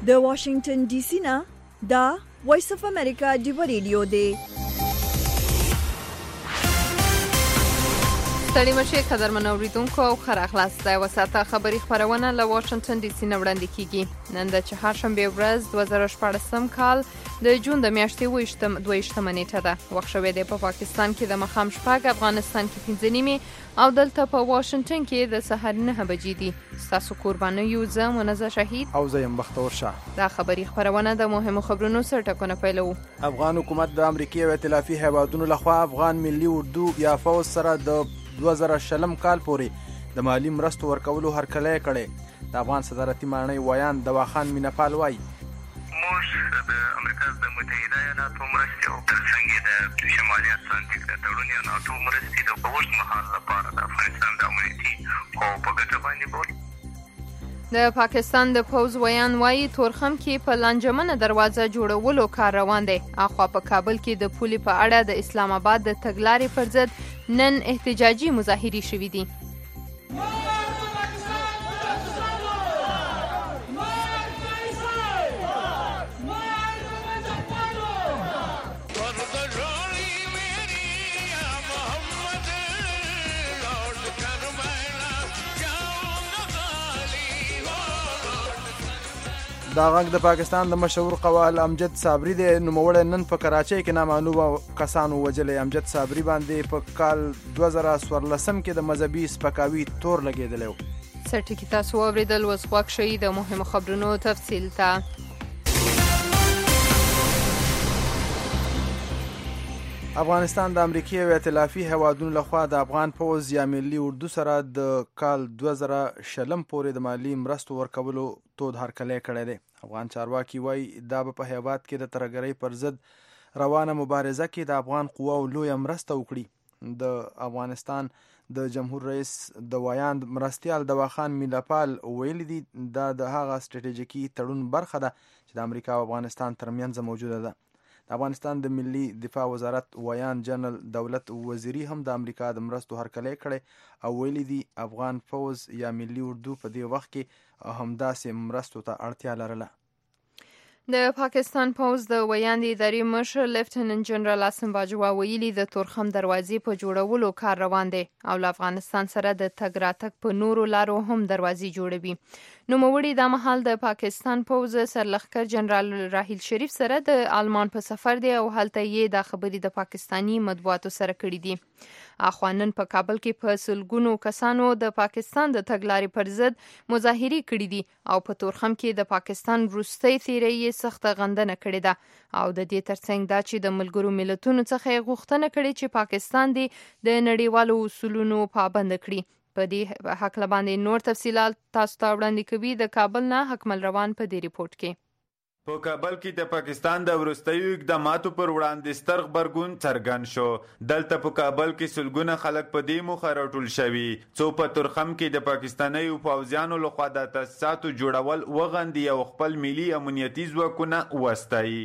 د واشنگټن ډي سي نه دا وایس اف امریکا ډیو ریډیو دی. ستړي مشه قدرمن اوریدونکو او ښه راغلاست. د وساته خبري خبرونه له واشنگټن ډي سي نه وړاندې کیږي. نن د چهارشنبه ورځ 2014 کال د جون د میاشتې 22 نیټه ده. وخت شوی دی په پاکستان کې د مخام شپږ، افغانستان کې 15 نیمه او دلته په واشنگټن کې د سحر 9 بجې دي. تاسو قرباني یو زه منزه شهید او زه یم بختور شاه. دا خبري خبرونه د مهمو خبرونو سره ټکونه پیلو. افغان حکومت د امریکای او ائتلافي هیوادونو لخوا افغان ملي اردو یا فوج سره د 2000 کال پورې د مالی مرستو ورکولو هرکلی کړی. د افغان صدارتي ماڼۍ ویان دواخان مینپال وایي موږ د امریکا د متحده ایالاتو مرستې او ترڅنګ د شمالي اتلانتیک د تړون یا ناټو مرستې د اوږد مهال لپاره د افغانستان د امنیتي خو په ګټه باندې بولي. د پاکستان د پوز ویان وایي تورخم کې په لانجمنه دروازه جوړولو کار روان دی. اخوا په کابل کې د پولي په اړه د اسلام آباد د تګلارې پر ضد نن احتجاجي مظاهرې شوې دي. دا غږ د پاکستان د مشهور قوال امجد صابری دی. نوموړی نن په کراچۍ کې نامعلومه کسانو وجلی. امجد صابری باندې په کال 2014 کې د مذهبي سپکاوي تور لګېدلی و. سرټکی تاسو واوریدل. اوس غوږ شئ د مهمو خبرونو تفصیل ته. افغانستان د امریکای او ائتلافي هیوادونو لخوا د افغان پوځ یا ملي اردو سره د کال 2000 پورې د مالی مرستو ورکولو تود هرکلی کړی دی. افغان چارواکي وایي دا به په هیواد کې د ترهګرۍ پر ضد روانه مبارزه کې د افغان قواو لویه مرسته وکړي. د افغانستان د جمهور رئیس د ویاند مرستیال دواخان مینپال ویلي دي دا د هغه سټریټیژیکي تړون برخه ده چې د امریکا او افغانستان ترمنځ موجوده ده. د افغانستان د ملي دفاع وزارت ویان جنرال دولت وزیری هم د امریکا د مرستو هرکلی کړی او ویلي دي افغان فوز یا ملي اردو په دې وخت کې همداسې مرستو ته اړتیا لرله. د پاکستان پوز د ویاند اداري مشر لیفتننت جنرال اسم باجوا ویلي د تورخم دروازې په جوړولو کار روان دی او له افغانستان سره د تګ راتګ په نورو لارو هم دروازې جوړوي. نوموړي دا مهال د پاکستان پوز سرلښکر جنرال راحیل شریف سره د آلمان په سفر دی او هلته یې دا خبرې د پاکستانی مطبوعاتو سره کړې دي. اخوا نن په کابل کې په سلګونو کسانو د پاکستان د تګلارې پر ضد مظاهرې کړې دي او په تورخم کې د پاکستان وروستۍ څېره یې سخته غندنه کړې ده او د دې ترڅنګ دا چې د ملګرو ملتونو څخه یې غوښتنه کړې چې پاکستان دې د نړیوالو اصولونو پابند کړي. په دې هکله باندې نور تفصیلات تاسو ته وړاندې کوي د کابل نه حکمل روان په دې ریپورت کې. په کابل کې د پاکستان د وروستیو اقداماتو پر وړاندې ستر غبرګون څرګند شو. دلته په کابل کې سلګونه خلک په دې موخه راټول شوي څو په تورخم کې د پاکستانیو پوځیانو لخوا د تاسیساتو جوړول وغندي او خپل ملي امنیتي ځواکونه وستایي.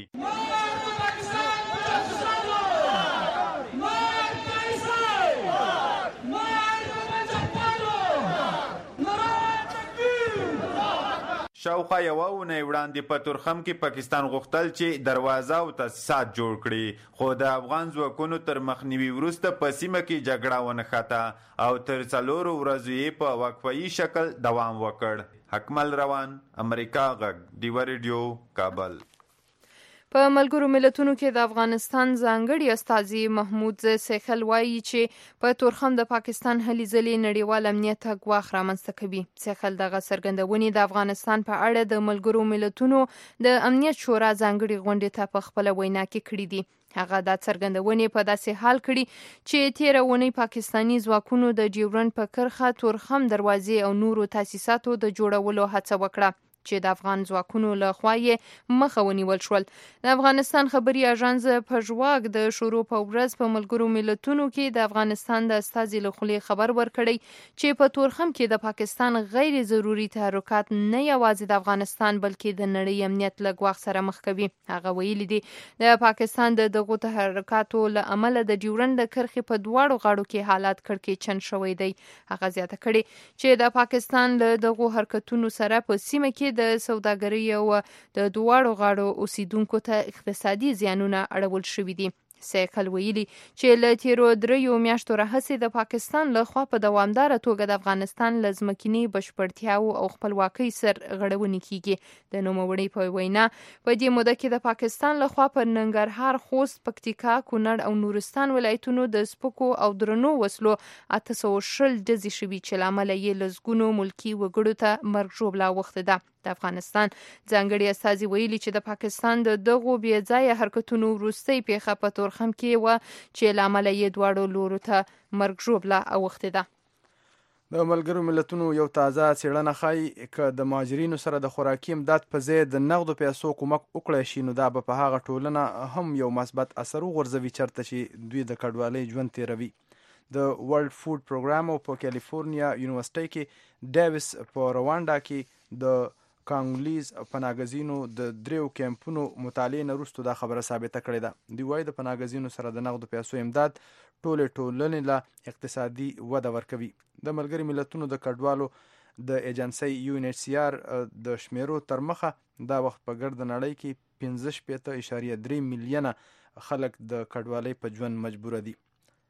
شاوخوا یوه اونۍ وړاندې په تورخم کې پاکستان غوښتل چې دروازه او تاسیسات جوړ کړي خو د افغان ځواکونو تر مخنیوي وروسته په سیمه کې جګړه ونښته او تر 4 ورځو یې په وقفه‌یي شکل دوام وکړ. حکمل روان، امریکا غږ، ډیو ریډیو، کابل. په ملګرو ملتونو کې د افغانستان ځانګړي استازي محمود سیخل وایي چې په تورخم د پاکستان هلې ځلې نړیوال امنیت ته ګواښ رامنځته کوي. سیخل دغه څرګندونې د افغانستان په اړه د ملګرو ملتونو د امنیت شورا ځانګړي غونډې ته په خپله وینا کې کړې دي. هغه دا څرګندونې په داسې حال کړي چې تېره اونۍ پاکستاني ځواکونو د ډیورنډ په کرښه تورخم دروازې او نورو تاسیساتو د جوړولو هڅه وکړه چې د افغان ځواکونو له خوا یې مخه ونیول شول. د افغانستان خبري اژانس پژواک د شروع په ورځ په ملګرو ملتونو کې د افغانستان د استازي له خولې خبر ورکړی چې په تورخم کې د پاکستان غیر ضروري تحرکات نه یوازې د افغانستان بلکې د نړۍ امنیت له ګواښ سره مخ کوي. هغه ویلي دي د پاکستان د دغو تحرکاتو له امله د ډیورنډ د کرښې په دواړو غاړو کې حالات کړکېچن شوی دی. هغه زیاته کړې چې د پاکستان له دغو حرکتونو سره په سیمه کې کې د سوداګرۍ او د دواړو غاړو اوسیدونکو ته اقتصادي زیانونه اړول شوي دي. سیکل ویلي چې له تیرو 3 میاشتو راهیسې د پاکستان لخوا په دوامداره توګه د افغانستان له ځمکني بشپړتیاو او خپلواکۍ سرغړونې کیږي. د نوموړي په وینا په دې موده کې د پاکستان لخوا پر ننګرهار، خوست، پکتیکا، کونړ او نورستان ولایتونو د سپکو او درنو وسلو 820 ډزې شوي چې له امله یې لسګونو ملکي وګړو ته مرګ ژوبله اوښتې ده. د افغانستان ځانګړي استازي ویلي چې د پاکستان د دغو بې ځایه حرکتونو وروستۍ پیښه په تورخم کې وه چې له امله یې دواړو لورو ته مرګ ژوبله اوښتې ده. د ملګرو ملتونو یو تازه څېړنه ښایي که د مهاجرینو سره د خوراکي امداد په ځای د نغدو پیسو کومک وکړی شي نو دا به په هغه ټولنه هم یو مثبت اثر وغورځوي چېرته چې دوی د کډوالۍ ژوند تېروي. د ورلد فود پروګرام په کالیفورنیا یونیورسيټي کې ډیویس په روانډا کې د کانګولیز پناهګزینو د 3 کیمپونو مطالعې نه وروسته دا خبره ثابته کړې ده. دوی وایي د پناهګزینو سره د نغدو پیسو امداد ټولنې له اقتصادي وده ورکوي. د ملګري ملتونو د کډوالو د ایجنسۍ UNHCR د شمیرو تر مخه دا وخت په ګرد نړۍ کې 15.3 میلیونه خلک د کډوالۍ په ژوند مجبور دي.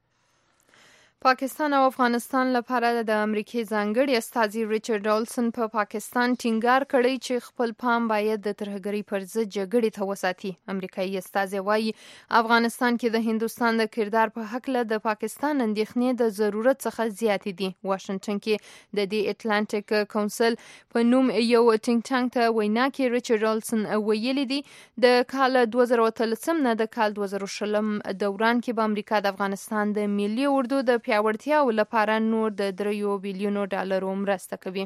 پاکستان او افغانستان لپاره د امریکای ځانګړي استازي ریچارډ اولسن په پاکستان ټینګار کړی چې خپل پام باید د ترهګرۍ پر ضد جګړې ته وساتي. امریکایي استازي وایي افغانستان کې د هندوستان د کردار په هکله د پاکستان اندېښنې د ضرورت څخه زیاتې دي. واشنگټن کې د دې اټلانټیک کونسل په نوم یو ټینګ ټانګ ته وینا کې ریچارډ اولسن ویلي دي د کال 2013 نه د کال 2020 دوران کې به امریکا د افغانستان د ملي اردو د پیاوړتیاو لپاره نور د 3 بلیونو ډالرو مرسته کوي.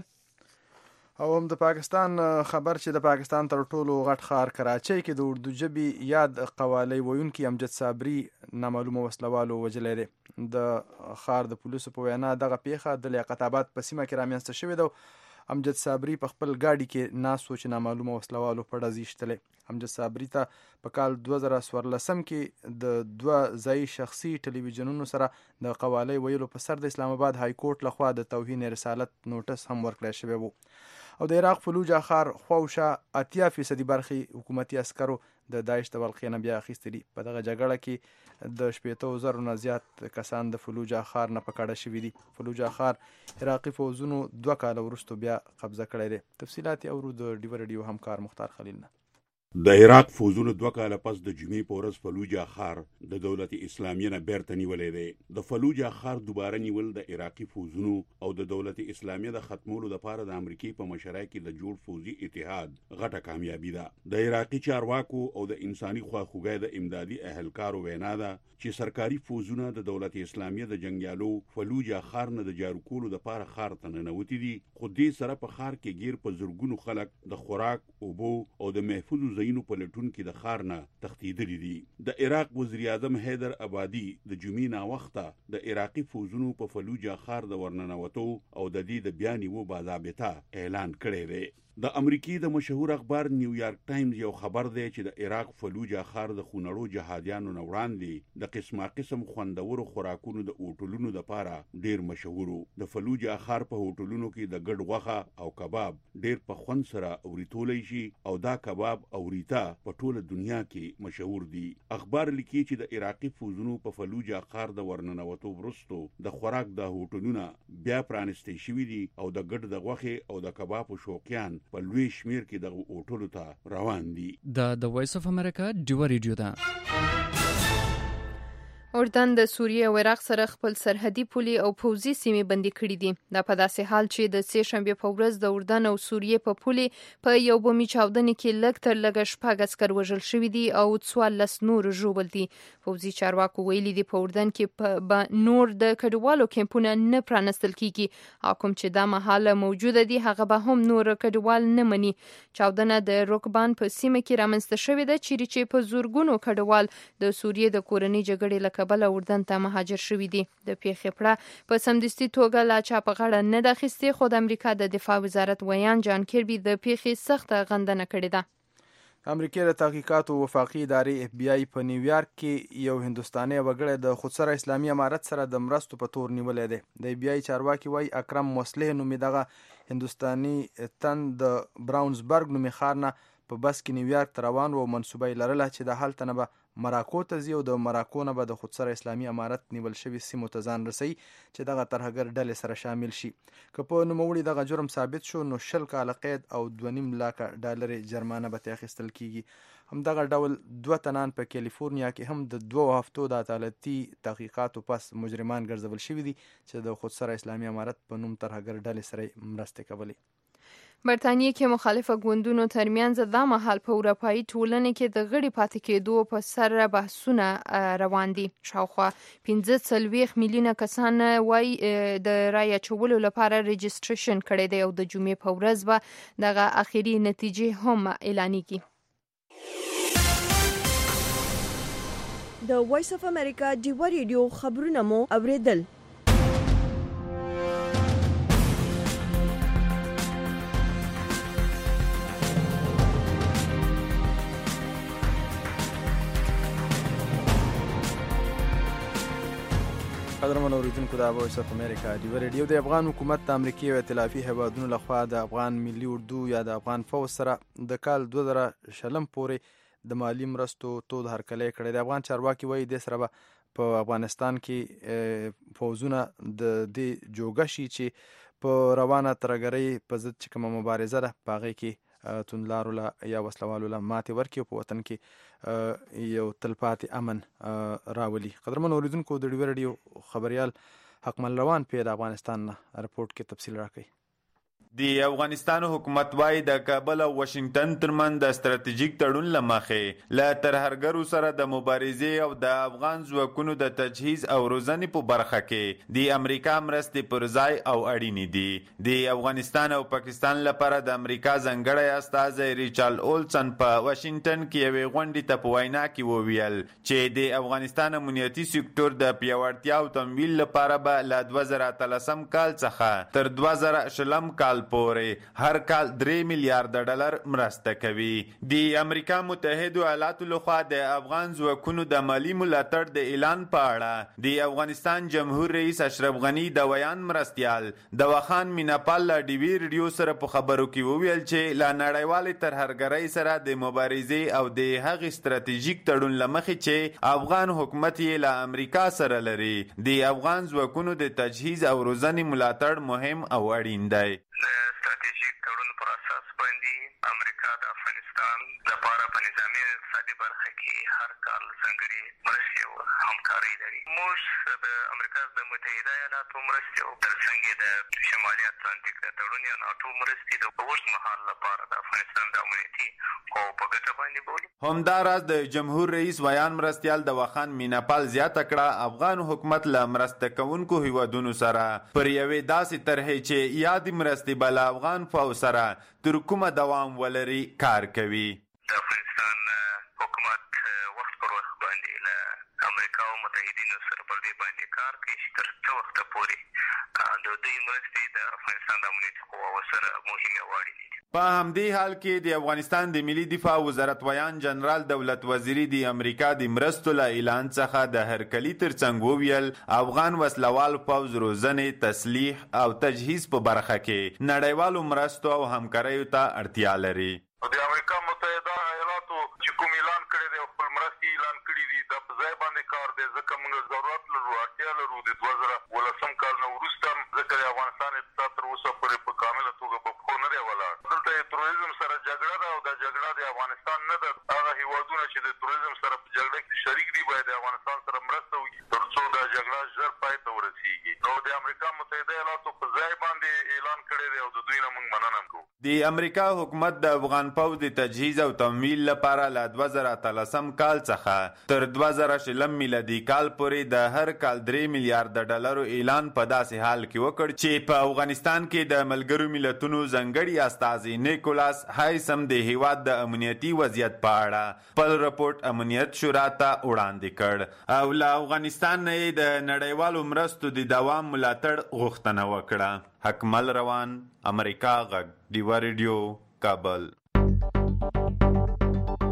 او هم د پاکستان خبر چې د پاکستان تر ټولو غټ ښار کراچۍ کې د اردو ژبې یاد قوالی ویونکي امجد صابري نامعلومه وسلوالو وژلی دی. د ښار د پولیسو په وینا دغه پیښه د لیاقت آباد په سیمه کې رامنځته شوې ده. امجد صابري په خپل ګاډي کې ناست و چې نامعلومه وسلوالو په ډز ایښتلی. امجد صابري ته په کال 2014 کې د 2 ځایي شخصي ټلویزیونونو سره د قوالی ویلو په سر د اسلام آباد های کورټ لخوا د توهین رسالت نوټس هم ورکړی شوی و. او د عراق فلوجه ښار خواوشا 80% برخې حکومتي عسکرو د داعش د ولقې نه بیا اخیستې دي. په دغه جګړه کې د 80,000 نه زیات کسان د فلوجه ښار نه په کډه شوي دي. فلوجه ښار عراقي فوځونو 2 کاله وروسته بیا قبضه کړی دی. تفصیلات یې اورو د ډیو رادیو همکار مختار خلیل نه. د عراق فوځونو 2 کاله پس د جمعې په ورځ فلوجه ښار د دولت اسلامیه نه بیرته نیولی دی. د فلوجه ښار دوباره نیول د عراقي فوځونو او د دولت اسلامیه د ختمولو لپاره د امریکای په مشرۍ کې د جوړ فوځي اتحاد غټه کامیابی ده. د عراقي چارواکو او د انساني خواخوږۍ د امدادي اهلکارو وینا ده چې سرکاري فوځونه د دولت اسلامیه د جنگیالو فلوجه ښار نه د جارو کولو لپاره ښار ته ننوتي دي. خو دې سره په ښار کې غیر په زرګونو خلک د خوراک، اوبو او د محفوظ ځایونو په لټون کې د ښار نه تښتېدلي دي. د عراق وزیر اعظم حیدر عبادي د جمعې ناوخته د عراقي فوځونو په فلوجه ښار د ورننوتو او د دې د بیا نیولو باضابطه اعلان کړی دی. د امریکای د مشهور اخبار نیویارک ټایمز یو خبر دی چې د عراق فلوجه ښار د خونړو جهادیانو نه وړاندې د قسمه قسم خوندورو خوراکونو د هوټلونو لپاره ډیر مشهور. د فلوجه ښار په هوټلونو کې د ګډ غوښه او کباب ډیر په خوند سره اوریتولای شي او دا کباب او ریتا په ټوله دنیا کې مشهور دي. اخبار لیکي چې د عراقي فوځونو په فلوجه ښار د ورننوتو وروسته د خوراک د هوټلونو بیا پرانستې شوي دي او د ګډ د غوښې او د کباب شوقیان په لوی شمیر کې د هوټلو ته روان دي. د وایس اف امریکا ډیو ریډیو ده. اردن د سوریه او عراق سره خپل سرحدي پولي او پوځي سیمې بندي کړې دي. دا په داسې حال چې د سې شنبه په ورځ د اردن او سوریه په پولي په یو بومي چاودنه کې لږ تر لږه 6 عسکر وژل شوي دي او 14 نور ژوبل دي. پوځي چارواکو ویلي دي په اردن کې په نور د کډوالو کیمپونه نه پرانستل کیږي او کوم چې دا مهاله موجوده دي هغه به هم نور کډوال نه مني. چاودنه د روکبان په سیمه کې رامنځته شوې ده چې په زورګونو کډوال د سوریه د کورنۍ جګړې کبل اردن ته مهاجر شوي دي. د پیښې پړه په سمدستي توګه لا چا په غاړه نه ده اخیستې، خو د امریکا د دفاع وزارت ویان جان کیربي د پیښې سخته غندنه کړې ده. امریکای د تحقیقاتو وفاقي ادارې FBI په نیویارک کې یو هندوستاني وګړی د خودسره اسلامي امارت سره د مرستو په تور نیولې دی. د FBI چارواکي وایي اکرم موسلح نومې دغه هندوستاني تن د براونزبرګ نومې ښار نه په بس کې نیویارک ته روان و او منصوبه یې لرله چې د هلته نه به مراکو ته ځي او د مراکو نه به د خودسره اسلامي امارت نیول شوي سیمو ته ځان رسوي چې دغه ترهګر ډلې سره شامل شي. که په نوموړي دغه جرم ثابت شو نو 20 کاله قید او 2.5 لکه ډالر جرمانه به ترې اخیستل کیږي. همدغه ډول 2 تنان په کالیفورنیا کې هم د 2 هفتو د عدالتي تحقیقاتو پس مجرمان ګرځول شوي دي چې د خودسره اسلامي امارت په نوم ترهګر ډلې سره مرستې کولې. برتانیې کې مخالفه ګوندونو ترمنځ دا مهال په اروپایي ټولنې کې د غړي پاتې کېدو په سر بحثونه روان دي. شاوخوا 45 میلیونه کسان وایي د رای اچولو لپاره رجسټریشن کړی دی او د جمعې په ورځ به دغه اخیری نتیجې هم اعلانېږي. د وایس اف امریکا ډیوا ریډیو خبرونه مو اوریدل. قدرمن اوریدونکو د وایس اف امریکا ډیوا ریډیو د افغان حکومت د امریکای او ائتلافي هیوادونو لخوا د افغان ملي اردو یا د افغان فوج سره د کال 2020 پورې د مالی مرستو تود هرکلی کړی. د افغان چارواکي وایي د سره په افغانستان کې فوزونه د دې جوګه شي چې په روانه ترهګرۍ په ضد چې کومه مبارزه ده په هغې کې توندلارو له یا وسلوالو له ماتې ورکړي او په وطن کې یو تلپاتې امن راولي. قدرمن اوریدونکو د ډیوا ریډیو خبریال حکمل روان په د افغانستان نه رپورټ کې تفصیل راکړي. د افغانستان حکومت وايي د کابل او واشنگټن ترمن د ستراتیژیک تړون لمخې له ترهګرو سره د مبارزې او د افغان ځواکونو د تجهیز او روزنې په برخه کې د امریکا مرستې پر ځای او اړینې دي. د افغانستان او پاکستان لپاره د امریکا ځانګړی استازی ریچارډ اولسن په واشنگټن کې یوې غونډې ته په وینا کې وویل چې د افغانستان امنیتي سکتور د پیاوړتیا او تمویل لپاره به له 2013 کال څخه تر 2020 کال پورې هر کال 3 میلیارډ ډالر مرسته کوي. د امریکا متحده ایالاتو لخوا د افغان ځواکونو د مالی ملاتړ د اعلان په اړه د افغانستان جمهور رئیس اشرف غنی د ویان مرستیال دواخان میناپال له ډیوی ریډیو سره په خبرو کې وویل چې له نړیوالې ترهګرۍ سره د مبارزې او د هغې ستراتیژیک تړون له مخې چې افغان حکومت یې له امریکا سره لري د افغان ځواکونو د تجهیز او روزنې ملاتړ مهم او اړین دی. ستراتیژیک تړون پر اساس باندې امریکا د افغانستان لپاره په نظامي اقتصادي برخه کې هر کال ځانګړې مرستې او همکارۍ لري. موږ د امریکا د متحده ایالاتو مرستې او ترڅنګ د شمالي اتلانتیک د تړون یا ناټو مرستې د اوږد مهال لپاره د افغانستان د امنیتي قواو په ګټه باندې بولي. همداراز د جمهور رئیس ویان مرستیال دواخان میناپال زیاته کړه افغان حکومت له مرسته کوونکو هیوادونو سره پر یوې داسې طرحې چې یادې مرستې به له افغان فوج سره تر کومه دوام ولري کار کوي. د افغانستان حکومت وخت پر وخت باندې له امریکا او متحدینو سره پر دې باندې کار کوي چې تر څه وخته پورې د دوی مرستې د افغانستان د امنیتي قواو سره مهمې او اړینې دي. په همدې حال کې د افغانستان د ملي دفاع وزارت ویان جنرال دولت وزیری د امریکا د مرستو له اعلان څخه د هرکلي ترڅنګ وویل افغان وسلوال پوځ روزنې تسلیح او تجهیز په برخه کې نړیوالو مرستو او همکاریو ته اړتیا لري. د امریکا متحده ایالاتو چې کوم اعلان کړی دی خپل مرستې اعلان کړي دي د په ځای باندې کار دی ځکه موږ ضرورت لرو اړتیا لرو د 2018 کال نه وروسته ځکه د افغانستان اقتصاد تر اوسه پورې په کامله توګه په پښو نه دی ولاړ. دلته د تروریزم سره جګړه ده او دا جګړه د افغانستان نه ده. هغه هیوادونه چې د تروریزم سره په جګړه کې شریک دي باید د افغانستان سره مرسته وکړي تر څو دا جګړه ژر پای ته ورسیږي. نو د امریکا متحده ایالاتو په ځای باندې اعلان کړی دی او د دوی نه موږ مننه کوو. د امریکا حکومت د افغان پوځ د تجهیز او تمویل لپاره له 2013 کال څخه تر 2020 میلادي کال پورې د هر کال 3 میلیارډ ډالرو اعلان په داسې حال کې وکړ چې په افغانستان کې د ملګرو ملتونو ځانګړي استازي نیکولاس هایسم د هیواد د امنیتي وضعیت په اړه خپل رپورټ امنیت شورا ته وړاندې کړ او له افغانستان نه د نړیوالو مرستو د دوام ملاتړ غوښتنه وکړه. حکمل روان، امریکا غږ، ډیوا ریډیو، کابل.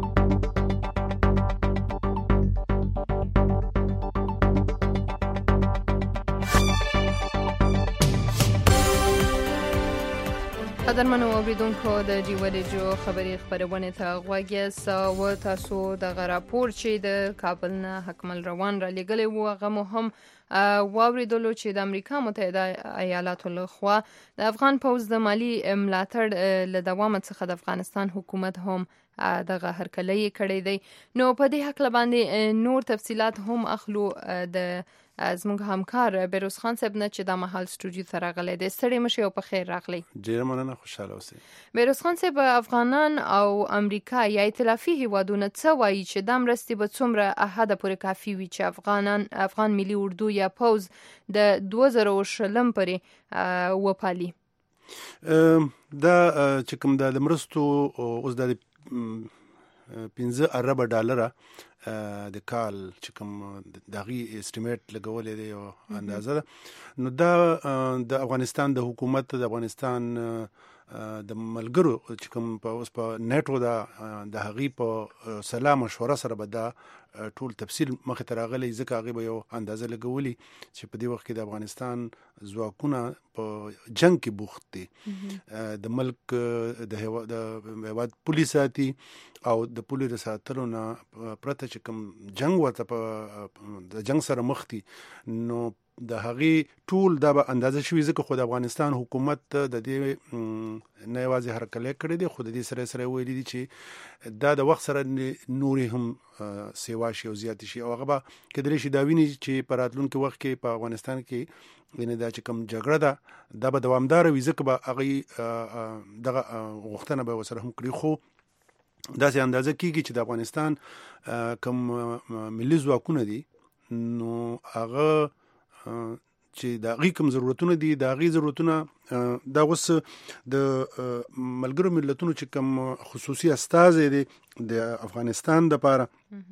قدرمنو اوریدونکو د ډیو رادیو خبري خبرونه ته غوږ یاست او تاسو د راپور چې د کابل نه حکمل روان را لګلې و هغه مهم واوریدلو چې د امریکا متحده ایالاتو لخوا د افغان پوز د مالی ملاتړ له دوام څخه د افغانستان حکومت هم دغه هرکلی کړی دی. نو په دې حق باندې نور تفصيلات هم اخلو د زموږ همکار بیروز خان صاحب نه چې د محل سټوډیو ته راغلی دی. ستړي مشه او په خیر راغلی. ډیره مننه، خوشاله اوسئ. بیروز خان صاحب، افغانان او امریکا یا ائتلافي هیوادونه څه وایي چې د مرستې به څومره حد پورې کافي وي چې افغان ملي اردو یا پوز د 2020 پورې وپالي؟ دا چې کوم د مرستو اوس د 15 ارب ډالره د کال چې کوم دغه استیمیټ لګولې دی او اندازه ده، نو دا د افغانستان د حکومت د افغانستان د ملګرو چې کوم په اوس په نیټو د هغې په سلام مشوره سره به دا ټول تفصیل مخې ته راغلی، ځکه هغې به یو اندازه لګولي چې په دې وخت کې د افغانستان ځواکونه په جنگ کې بوخت دي، د ملک د هیواد پولیس ساتي او د پولیس د ساتلو نه پرته چې کوم جنگ ورته په د جنگ سره مخ دي، نو د هغې ټول دا به اندازه شوي، ځکه خو د افغانستان حکومت د دې نه یوازې هرکلی کړی دی، خو د دې سره ویلي دي چې دا د وخت سره نورې هم سیوا شي او زیاتې شي، او هغه به کېدلی شي دا ویني چې په راتلونکي وخت کې په افغانستان کې یعنې دا چې کوم جګړه ده دا به دوامداره وي، ځکه به هغې دغه غوښتنه به ورسره هم کړي. خو داسې اندازه کېږي چې د افغانستان کوم ملي ځواکونه دي، نو هغه چې د هغې کوم ضرورتونه دي، د هغې ضرورتونه دا اوس د ملګرو ملتونو چې کوم خصوصي استازی دی د افغانستان دپاره،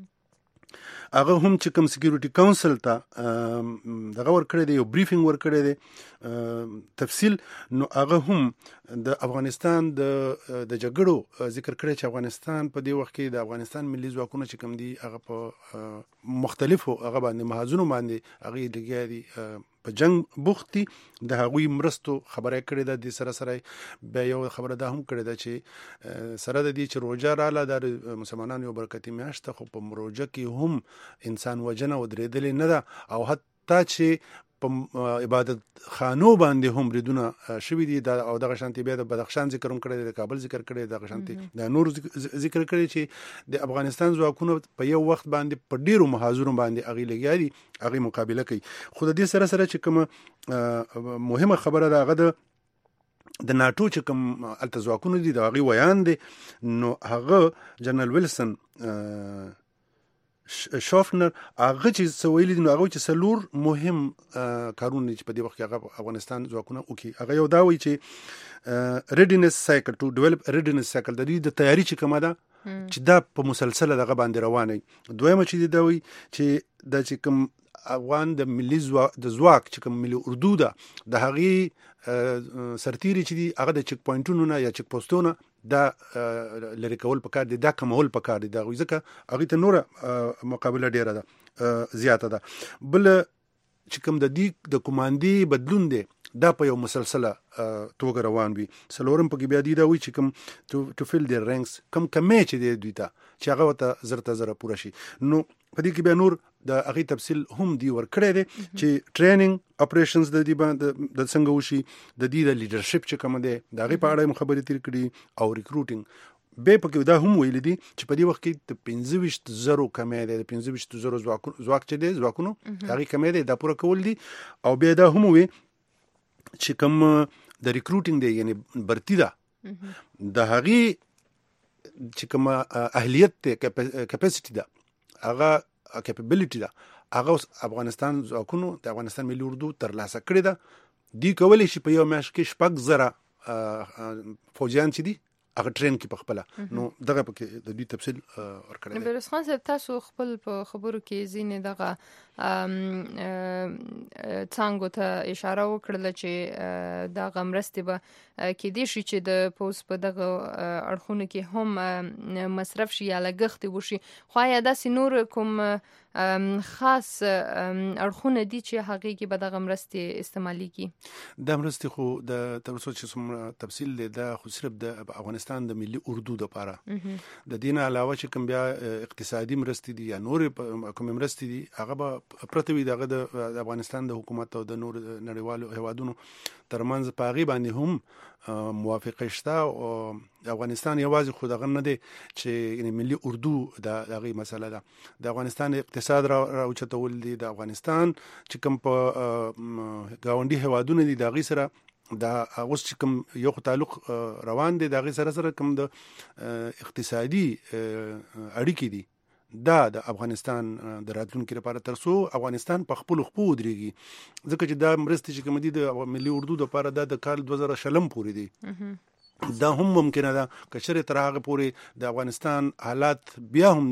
هغه هم چې کوم سکیورټي کونسل ته دغه ورکړی دی، یو بریفینګ ورکړی دی تفصیل، نو هغه هم د افغانستان د جګړو ذکر کړی چې افغانستان په دې وخت کې د افغانستان ملي ځواکونه چې کوم دي هغه په مختلفو هغه باندې محاذونو باندې هغې لګیا دي په جنگ بوخت دي، د هغوی مرستو خبره کړې ده. د سره بیا یو خبره دا هم کړې ده چې سره د دې چې روژه راله د مسلمانانو یو برکتي میاشت ده، خو په روژه کې هم انسان وژنه ودرېدلې نه ده، او حتی چې په عبادت خانو باندې هم بریدونه شوي دي، او دغه شانتي بیا د بدخشان ذکر هم کړی دی، د کابل ذکر کړی دی، دغه شانتي د نور ذکر کړی چې د افغانستان ځواکونه په یو وخت باندې په ډیرو محاذونو باندې هغې لګیا دي، هغې مقابله کوي. خو د دې سره چې کومه مهمه خبره ده هغه د ناټو چې کوم هلته ځواکونه دي د هغې ویان دی، نو هغه جنرال ویلسن شوفنر هغه چې څه ویلي دي، نو هغه چې څلور مهم کارونه چې په دې وخت کې هغه افغانستان ځواکونه وکړي، هغه یو دا وایي چې ریډینس سایکل ټو ډیولپ ریډینس سایکل، د دې د تیاری چې کومه ده چې دا په مسلسله دغه باندې روانه وي. دویمه چې دا وایي چې دا چې کوم افغان د ملي د ځواک چې کوم ملي اردو ده د هغې سرتیري چې دي هغه د چک پوینټونو نه یا چک پوسټونو دا لرې کول پکار دي، دا کمول پکار دي، دا ځکه هغې ته نوره مقابله ډیره ده زیاته ده. بل چې کوم د دې د کماندي بدلون دی دا په یو مسلسله توګه روان وي. څلورم پکې بیا دی دا وایي چې کوم ټو فیل دیر رینکس، کوم کمی چې دی دوی ته چې هغه ورته زر ته زره پوره شي. نو په دې کې بیا نور د هغې تفصیل هم دی ورکړی دی چې ټریننګ اپریشنز د دې باندې د څنګه وشي، د دې د لیډرشپ چې کوم دی د هغې په اړه یې خبرې تېرې کړي، او ریکروټینګ بیا پکې دا هم ویلي دي چې په دې وخت کې د 25,000 کمی دی، د 25,000 ځواک چې دی ځواکونو هغې کمی دی، دا پوره کول دي. او بیا دا هم وي چې کوم د ریکروټینګ دی یعنی برتی ده د هغې چې کوم اهلیت دی کپاسټي ده هغه کیپبلیټي ده هغه افغانستان ځواکونو د افغانستان ملي اردو ترلاسه کړې ده. دوی کولی شي په یو میاشت کې 6,000 فوجیان چې دي هغه ټرین کې په خپله، نو دغه پکې د دوی تفصیل ورکړی دی. بیروز خان صاحب، تاسو خپل په خبرو کې ځینې دغه څانګو ته اشاره وکړله چې دغه مرستې به کېدای شي چې د پوز په دغه اړخونو کې هم مصرف شي یا لګښت وشي، خو آیا داسې نور کوم خاص اړخونه دي چې هغه کې به دغه مرستې استعماليږي؟ د مرستې خو د ترڅو چې څومره تفصیل دی دا خو صرف د افغانستان د ملي اردو لپاره د دین علاوه چې کوم بیا اقتصادي مرستې دي یا نور کوم مرستې دي هغه به پرته وي دغه د افغانستان د حکومت او د نور نړیوالو هیوادونو ترمنځ پاغي باندې هم موافقه شته او افغانستان یوازې خو دغه نه دی چې ملي اردو د هغه مسله ده. د افغانستان اقتصاد راوچتول دي د افغانستان چې کوم په گاونډي هیوادونو دي دغه سره دا اوس چې کوم یو تعلق روان دي دغه سره کوم د اقتصادي اړیکې دي دا د افغانستان د راتلونکو لپاره ترڅو افغانستان په خپل خپو درېږي ځکه چې دا مرستې چې کوم دي د ملي اردو لپاره د کال 2000 پورې دي دا هم ممکنه ده کچره تر هغه پورې د افغانستان حالات بیا هم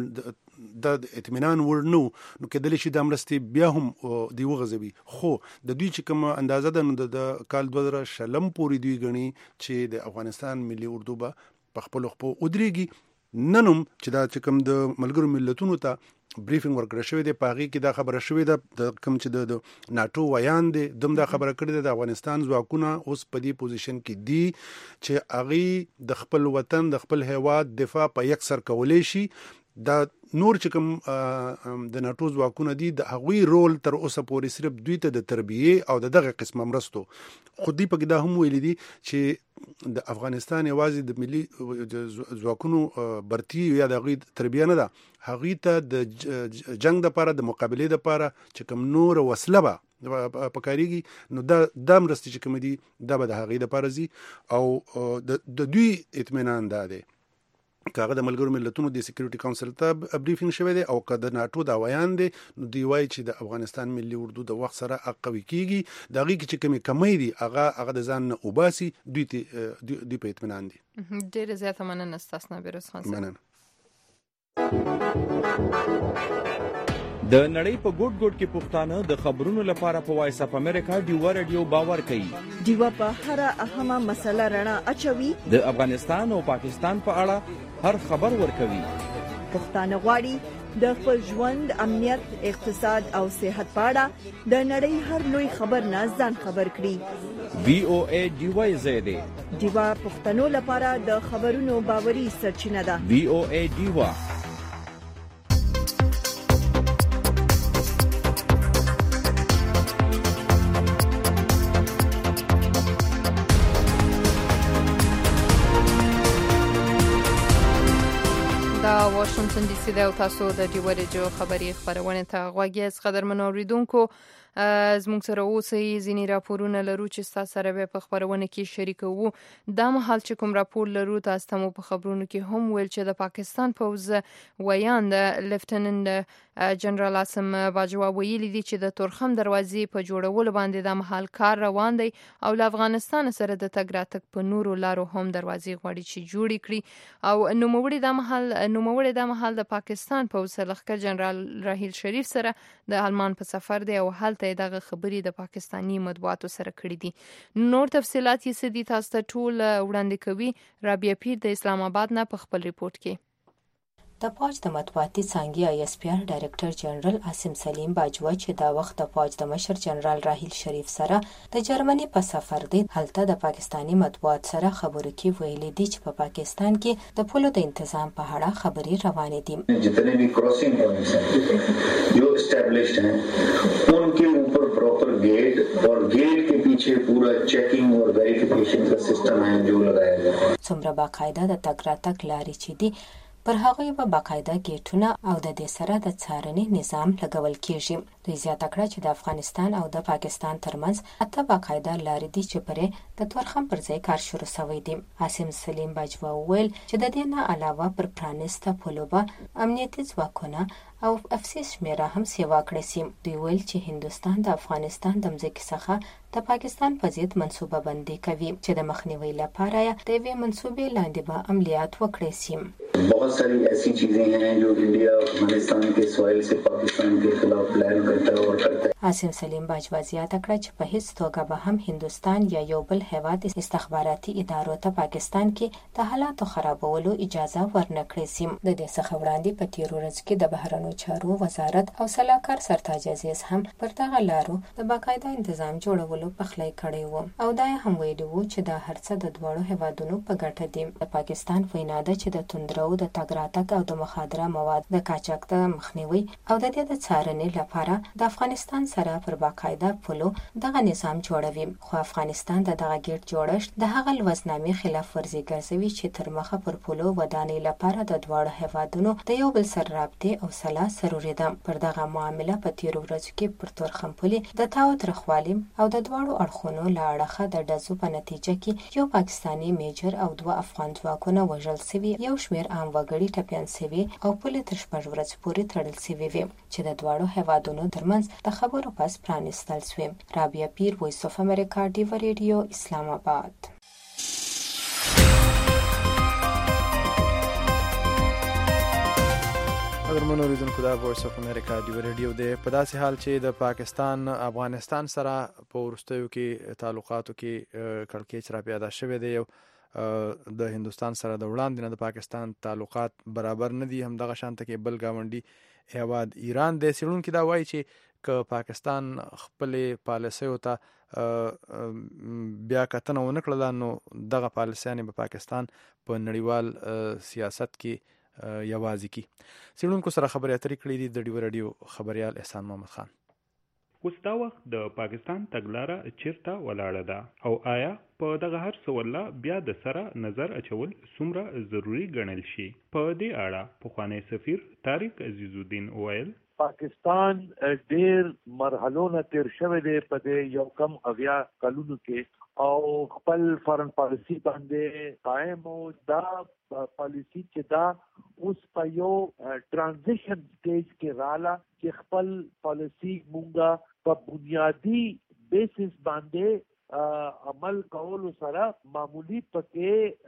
د اطمینان ورنو نو کېدل شي د مرستې بیا هم دی وغځوي خو د دوی چې کوم اندازه ده د کال 2000 پورې دوی غني چې د افغانستان ملي اردو په خپل خپو ودرېږي. ننم چې دا چې کوم د ملګرو ملتونو ته بریفینګ ورکړل شوی دی پاغي کې دا خبره شوې ده د کوم چې د ناتو ویان دي دم دا خبره کړې ده د افغانستان ځواکونه اوس په دې پوزیشن کې دي چې هغه د خپل وطن د خپل هیواد دفاع په یک سر کولای شي. دا نور چې کوم د ناتو ځواکونه دي د هغوی رول تر اوسه پورې صرف دوی ته د تربیه او د دغه قسمه مرستو خو دې په دا هم ویل دي چې د افغانستان یوازې د ملي ځواکونو برتی یا د هغوی تربیه نه ده هغوی ته د جنگ لپاره د مقابلې لپاره چې کوم نور وسله به پکاريږي نو دا مرستې چې کوم دي دا به د هغوی لپاره زی او د دوی اطمینان ده کاغه د ملګرو ملتونو د سکیورټي کونسل ته بریفینګ شوی دی او کله د ناتو دا ویان دی نو دی وایي چې د افغانستان ملي اردو د وخت سره قوي کیږي دغه کې چې کمی دي هغه د ځان اوباسي دوی په اطمینان دي. ډېر زیاته مننه ستاسو نه بیروز خان. مننه. د نړۍ په ګوټ ګوټ کې پښتانه د خبرونو لپاره په وایس اپ امریکا ډیوا رادیو باور کوي. ډیوا په هر اهمه مسله رڼا اچوي. د افغانستان او پاکستان په اړه هر خبر ورکوي. پښتانه غواړي د خپل ژوند امنیت اقتصاد او صحت په اړه د نړۍ هر لوی خبر نه ځان خبر کړي. VOA ډیوا زیاده ډیوا پښتنو لپاره د خبرونو باوري سرچینه ده. VOA ډیوا واشنگتن ډي سي د تاسو د ډیوا رادیو خبري خبرونه ته غوږی قدرمن اوریدونکو زموږ سره اوسئ ځینې راپورونه لرو چې تاسو سره به په خبرونه کې شریکوو. دا مهال چې کوم راپور لرو تاسو ته مو په خبرونو کې هم ویل چې د پاکستان پوز ویان د لیفټننټ جنرال عاصم باجوا ویلي دي چې د تورخم دروازې په جوړولو باندې د محل کار روان دی او له افغانستان سره د تګ راتګ په نورو لارو هم دروازې غواړي چې جوړې کړي. او نوموړی د محل د پاکستان پوز لخر جنرال راحیل شریف سره د آلمان په سفر دی او هلته دغه خبري د پاکستانی مطبوعاتو سره کړې دي. نور تفصيلات یې سدي تاسو ته ټول وړاندې کوي رابعه پیر د اسلام آباد نه په خپل ریپورت کې. د فوج د مطبوعاتي څانګې ISPR ډایرکټر جنرال عاصم سلیم باجوا چې دا وخت د فوج د مشر جنرال راحیل شریف سره د جرمني په سفر دی هلته د پاکستانی مطبوعات سره خبرو کې ویلي دي چې په پاکستان کې د پولو د تنظیم په اړه خبري روانې دي. जितने भी crossing points हैं जो एस्टैब्लिश्ड हैं उनके ऊपर प्रॉपर गेट और गेट के पीछे पूरा चेकिंग और वेरिफिकेशन का सिस्टम है जो लगाया गया है. څومره باقاعده د تګ راتګ لارې چې دي پر هغه په باقاعده گیټونه او د دې سره د څارنې نظام لګول کیږي. دوی زیاته کړه چې د افغانستان او د پاکستان ترمنځ اته باقاعده لارې دي چې پرې د تورخم پر ځای کار شروع شوی دی. عاصم سلیم باجوا وویل چې د دې نه علاوه پر پرانیسته پولوبه امنیتي ځواکونه او افسوس شمیره هم سیوا کړی سي. دوی ویل چې هندستان د افغانستان د مځکې څخه د پاکستان په ضد منصوبه بندي کوي چې د مخنیوي لپاره د یوې منصوبې لاندې به عملیات وکړي سي. बहुत सारी ऐसी चीजें हैं जो इंडिया अफगानिस्तान के सॉइल से पाकिस्तान के खिलाफ प्लान कर बेहतर और करते हैं। عاصم سلیم باجوا زیاته کړه چې په هیڅ توګه به هم هندستان یا یو بل هیواد استخباراتي ادارو ته پاکستان کې د حالاتو خرابولو اجازه ورنکړي سي. د دې څخه وړاندې په تیرو ورځو کې د بهرنیو چارو وزارت او سلاکار سرتاج عزیز هم پر دغه لارو د باقاعده تنظیم جوړولو پخلی کړی و او دا هم ویلي و چې دا هرڅه د دوړو هیوادونو په ګټه دي. د پاکستان وینا ده چې د توندرو د تګ راتګ او د مخدره مواد د قاچاق ته مخنیوي او د دې د څارنې لپاره د افغانستان سره پر باقاعده پلو دغه نظام جوړوي. خو افغانستان دغه ګډ جوړښت د هغه لوزنامې خلاف ورزي ګرځوي چې تر مخه پر پلو ودانۍ لپاره د دوړو هیوادونو د یو بل سره رابطه او سلا ضروري ده. پر دغه معاملې په تیرو ورځو کې پر تورخم پولي د تاوت رخوالي او د دوړو اړخونو له اړخه د ډزو په نتیجه کې یو پاکستانی میجر او دوه افغان ځواکونه وژل شوي، یو شمېر عام وګړي ټپیان شوي او پولي تر شپږ ورځې پورې تړل شوي وي چې د دوړو هیوادونو ترمنځ د خبرو پس پرانستل شوی. رابعه پیر، وایس اف امریکا، ډیو ریډیو، اسلام آباد. قدرمنو اوریدونکو، دا وایس اف امریکا ډیو ریډیو دی. په داسې حال چې د پاکستان افغانستان سره په وروستیو کې تعلقاتو کې کړکېچ را پیدا شوی دی، د هندوستان سره د وړاندې نه د پاکستان تعلقات برابر نه دي. همدغه شانته کې بل ګاونډي هیواد ایران دی. څېړونکي دا وایي چې که پاکستان خپلې پالیسیو ته بیا کتنه ونه کړله نو دغه پالیسیانې به پاکستان په نړیوال سیاست کې یوازې کی. څېړونکو سره خبرې اترې کړې دي د ډیو راډیو خبریال احسان محمد خان. اوس دا وخت د پاکستان تګلاره چیرته ولاړه ده او آیا په دغه هر څه ولا بیا د سره نظر اچول څومره ضروری ګڼل شي؟ په دې اړه پخوانی سفیر طارق عزیز الدین ویل پاکستان ډېر مرحلو نه تیر شوی دی په دې یو کم اویا کلونو کې او خپل فارن پالیسی باندې قائم او دا پالیسی چې دا اوس په یو ټرانزیشن سټیج کې رااله چې خپل پالیسی مونږه په بنیادی بیسس باندې عمل کولو سره معمولی پکې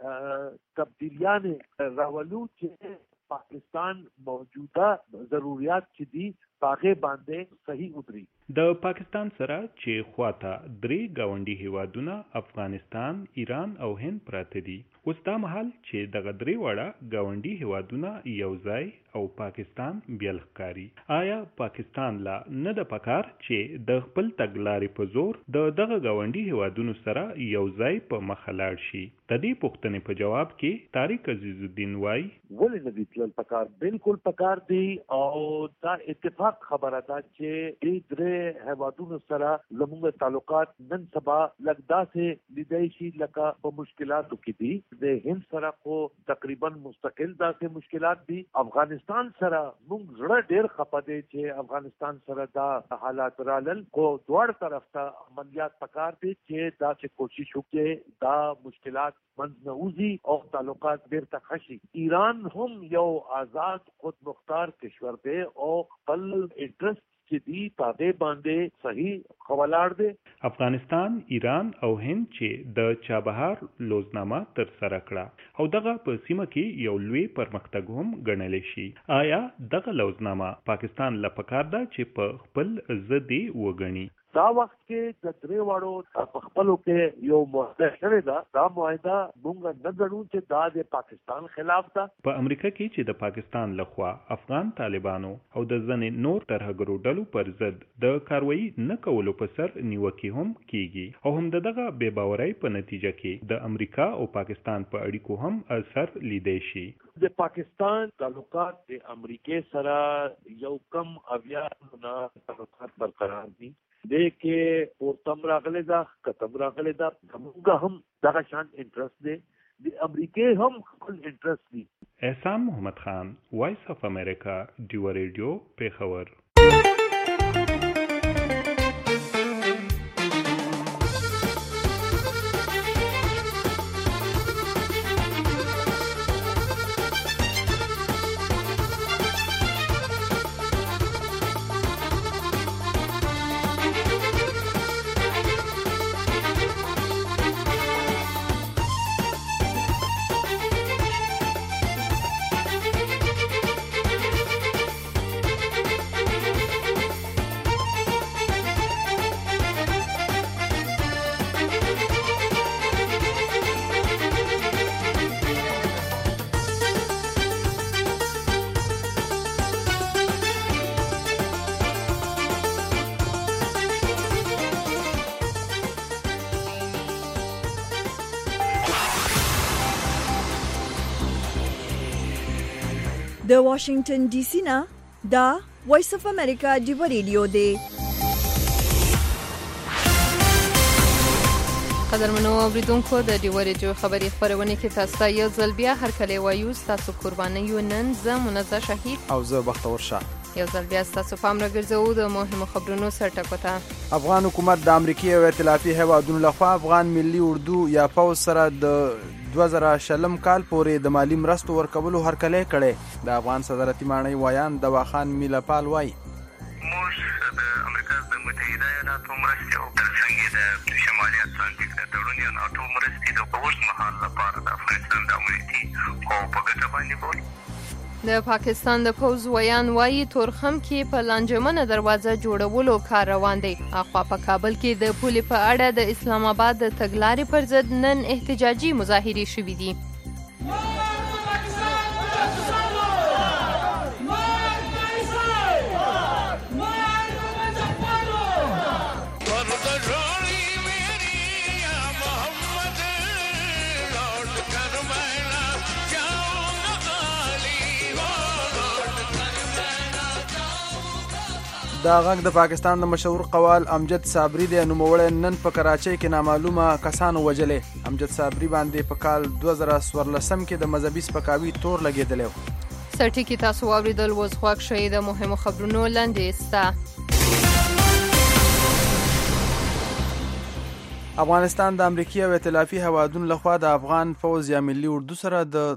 تبدیلیان راولو چې پاکستان موجوده ضرورت چې دي پاغه باندې صحیح ودري. د پاکستان سره چې خواته درې گاونډي هیوادونه افغانستان، ایران او هند پراته دي. اوس دا مهال چې دغه درې وړه گاونډي هیوادونه یو ځای او پاکستان بیل ښکاري. آیا پاکستان لا نه د پکار چې د خپل تګلارې په زور د دغه گاونډي هیوادونو سره یو ځای په مخه لاړ شي؟ د دې پوښتنې په جواب کې طارق عزیز الدین وایي ولې نه دي تلل پکار؟ بالکل پکار دی او دا اتفاق خبره ده چې دې درې هیوادونو سره زموږ تعلقات نن سبا لږ داسې لیدای شي لکه په مشکلاتو کې دي. د هند سره خو تقریبا مستقل داسې مشکلات دي. افغانستان سره موږ زړه ډېر خپه دی چې افغانستان سره دا حالات رالل خو دوړ طرف ته عملیات پکار دي چې داسې کوشش وکړي دا مشکلات منځ نه وځي او تعلقات بیرته ښه شي. ایران هم یو آزاد خود مختار کشور دی او خپل انټرست چې دی پاده باندې صحیح خوالاړ دی. افغانستان، ایران او هند چې د چابهار لوزنامه تر سره کړه او دغه په سیمه کې یو لوی پرمختګ هم ګڼل شي. آیا دغه لوزنامه پاکستان لپاره ده چې په خپل ضد وګڼي؟ دا وخت کې د درې واړو په خپلو کې یو معاهده شوې ده. دا معاهده موږ نه ګڼو چې دا د پاکستان خلاف ده. په امریکا کې چې د پاکستان لخوا افغان طالبانو او د ځینې نور ترهګرو ډلو پر ضد د کاروایی نه کولو په سر نیوکې هم کیږي او هم دغه بې باورۍ په نتیجه کې د امریکا او پاکستان په اړیکو هم اثر لیدای شي. د پاکستان تعلقات د امریکا سره یو کم اویا نه تعلقات برقرار دي. دې کې پورتم راغلی دا کتم راغلی دا موږ هم دغه شان انټرست دی. د امریکا هم خپل انټرست دی. احسان محمد خان، وایس اف امریکا، ډیو ریډیو، پیښور. د واشنگټن ډي سي نه دا وایس اف امریکا ډیو ریډیو دی. قدرمنو اوریدونکو د ډیو ریډیو خبري خبرونه کې تاسو ته یو ځل بیا هر کله وایو تاسو قرباني نن زه منزه شهید او زه بختور شاه یو ځل بیا تاسو پام راګرځو د مهمو خبرونو سرټکوته. افغان حکومت د امریکای او ائتلافي هیوادونو لخوا افغان ملي اردو یا پوز سره د 2020 کال پورې د مالی مرستو ورکولو هرکلی کړی. د افغان صدارتي ماڼۍ وایان دواخان میلپال وایي موږ د امریکا د متحده ایالاتو مرستې او ترڅنګ د شمالي اتلانتیک د تړون یا ناټو مرستې د اوږد مهال لپاره د افغانستان د امنیتي خو په ګټه باندې بولي. د پاکستان د پوز ویان وایي تورخم کې په لانجمنه دروازه جوړولو کار روان دی. اخوا په کابل کې د پولې په اړه د اسلام آباد د تګلارې پر ضد نن احتجاجي مظاهرې شوې دي. دا غږ د پاکستان د مشهور قوال امجد صابری دی. نوموړی نن په کراچۍ کې نامعلومه کسانو وجلې. امجد صابری باندې په کال 2014 کې د مذهبي سپکاوي تور لګېدلی و. سرټیکي تاسو واوریدل اوس خوښ شئ د مهمو خبرونو لاندې ستا. افغانستان د امریکای او ائتلافي هیوادونو لخوا د افغان پوز یا ملي اردو سره د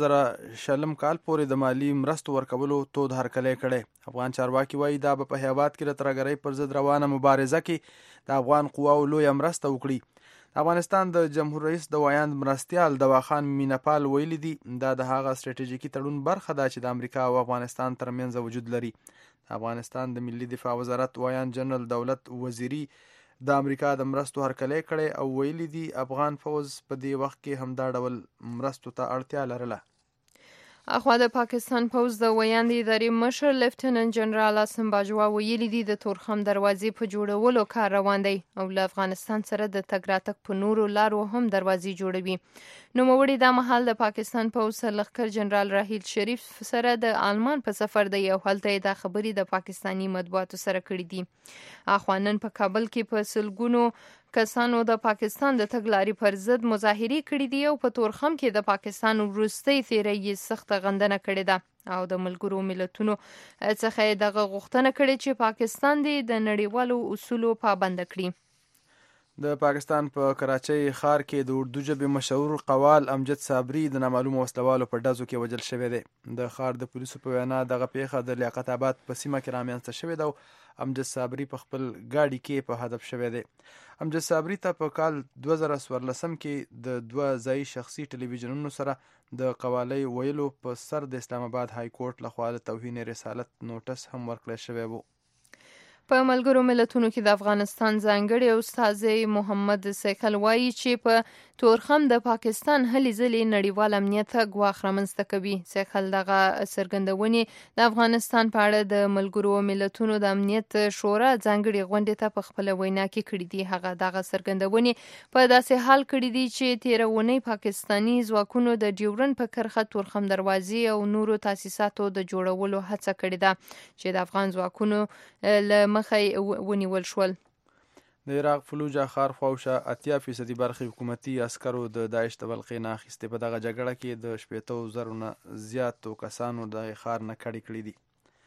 2020 کال پورې د مالی مرستو ورکولو تود هرکلی کړی. افغان چارواکي وایي دا به په هیواد کې د ترهګرۍ پر ضد روانه مبارزه کې د افغان قواو لویه مرسته وکړي. د افغانستان د جمهور رئیس د ویاند مرستیال دواخان مینپال ویلي دي دا د هغه ستراتیژیکي تړون برخه ده چې د امریکا او افغانستان ترمنځ وجود لري. د افغانستان د ملي دفاع وزارت ویاند جنرال دولت وزیری د امریکا د مرستو هرکلی کړی او ویلي دي افغان فوز په دې وخت کې همدا ډول مرستو ته اړتیا لرله. اخوا د پاکستان پوز د ویاند ادارې مشر لیفټیننټ جنرال اسم باجوا ویلي دي د تورخم دروازې په جوړولو کار روان دی او له افغانستان سره د تګ راتګ په نورو لارو هم دروازې جوړوي. نوموړي دا مهال د پاکستان پوز سرلښکر جنرال راحیل شریف سره د آلمان په سفر دی او هلته دا خبرې د پاکستانی مطبوعاتو سره کړې دي. اخوا نن په کابل کې په سلګونو کسانو د پاکستان د تګلارې پر ضد مظاهرې کړې دي او په تورخم کې د پاکستان وروستۍ څېره یې سخته غندنه کړې ده او د ملګرو ملتونو څخه یې دغه غوښتنه کړې چې پاکستان دې د نړیوالو اصولو پابند کړي. د پاکستان په کراچۍ ښار کې د اردو ژبې مشهور قوال امجد صابری د نامعلومو وسلوالو په ډزو کې وژل شوی دی. د ښار د پولیسو په وینا دغه پیښه د لیاقت آباد په سیمه کې رامنځته شوې ده او امجد صابری په خپل ګاډي کې په هدف شوی دی. امجد صابری ته په کال 2014 کې د 2 ځایي شخصي ټلویزیونونو سره د قوالۍ ویلو په سر د اسلام آباد های کورټ لخوا د توهین رسالت نوټس هم ورکړی شوی و. په ملګرو ملتونو کې د افغانستان ځانګړي استازی محمد سیکل وایي چې په تورخم د پاکستان هلې ځلې نړیوال امنیت ته ګواښ رامنځته کوي. سیکل دغه څرګندونې د افغانستان په اړه د ملګرو ملتونو د امنیت شورا ځانګړي غونډې ته په خپله وینا کې کړي دي. هغه دغه څرګندونې په داسې حال کړي دي چې تېره اونۍ پاکستاني ځواکونو د ډیورن په کرښه تورخم دروازې او نورو تاسیساتو د جوړولو هڅه کړې ده چې د افغان ځواکونو له مخې ونیول شول. د عراق فلوجه ښار خواوشا 80% برخې حکومتي عسکرو د داعش د ولقې نه اخیستې. په دغه جګړه کې د 80,000 نه زیاتو کسانو د ښار نه کډې کړي دي.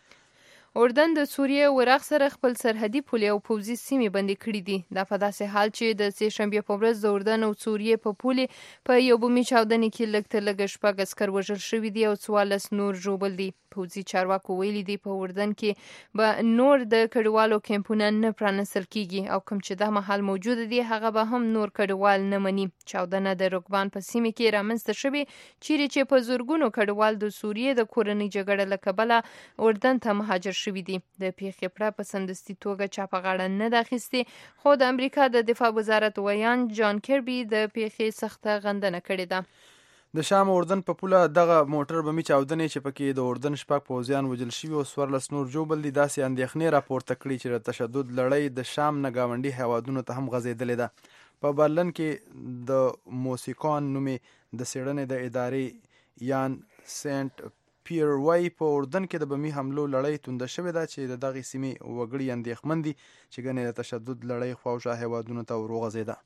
اردن د سوریې او عراق سره خپل سرحدي پولې او پوځي سیمې بندي کړي دي. دا په داسې حال چې د سې شنبې په ورځ د اردن او سوریې په پولې په یو بومي چاودنې کې لږ تر لږه 6 عسکر وژل شوي دي او 14 نور ژوبل دي. پوځي چارواکو ویلي دي په اردن کې به نور د کډوالو کیمپونه نه پرانستل کیږي او کوم چې دا مهال موجود دي هغه به هم نور کډوال نه مني. چاودنه د رکبان په سیمه کې رامنځته شوې چیرې چې په زورګونو کډوال د سوریې د کورنۍ جګړې له کبله اردن ته مهاجر شوي دي. د پیښې پړه په سمدستي توګه چا په غاړه نه ده اخیستې خو د امریکا د دفاع وزارت ویان جان کربي د پیښې سخته غندنه کړې ده. د شام اردن په پوله دغه موټر بمي چاودنې چې پکې د اردن 6 پوځیان وژل شوي او 14 نور ژوبل دي داسې اندېښنې راپورته کړي چې د تشدد لړۍ د شام نه ګاونډي هیوادونو ته هم غځېدلې ده. په برلن کې د موسیقان نومې د څېړنې د ادارې یان سینټ پیر وای په اردن کې د بمي حملو لړۍ تونده شوې ده چې د دغې سیمې وګړي اندېښمن دي چې ګنې د تشدد لړۍ خواوشا هیوادونو ته وروغځېده.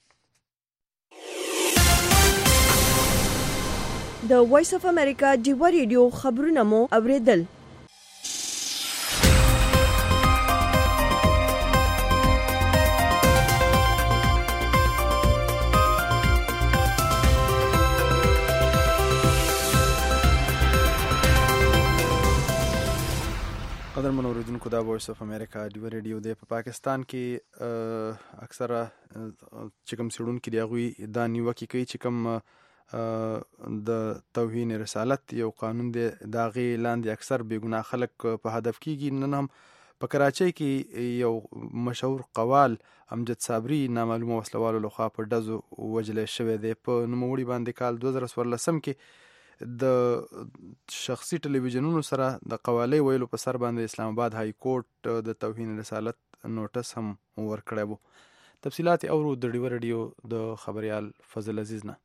د وایس اف امریکا ډیوا ریډیو خبرونه مو اوریدل. قدرمن اوریدونکو دا وایس اف امریکا ډیوا ریډیو دی. په پاکستان کې اکثره چې کوم څېړونکي دي هغوی دا نیوکې کوي چې کوم د توهین رسالت یو قانون دی د هغې لاندې اکثر بېګناه خلک په هدف کیږي. نن هم په کراچۍ کې یو مشهور قوال امجد صابري نامعلومه وسلوالو لخوا په ډزو وژلی شوی دی. په نوموړي باندې کال 2014 کې د شخصي ټلویزیونونو سره د قوالۍ ویلو په سر باندې اسلام آباد های کورټ د توهین رسالت نوټس هم ورکړی و. تفصیلات اورو د ډیوا ریډیو د خبریال فضل عزیز نه.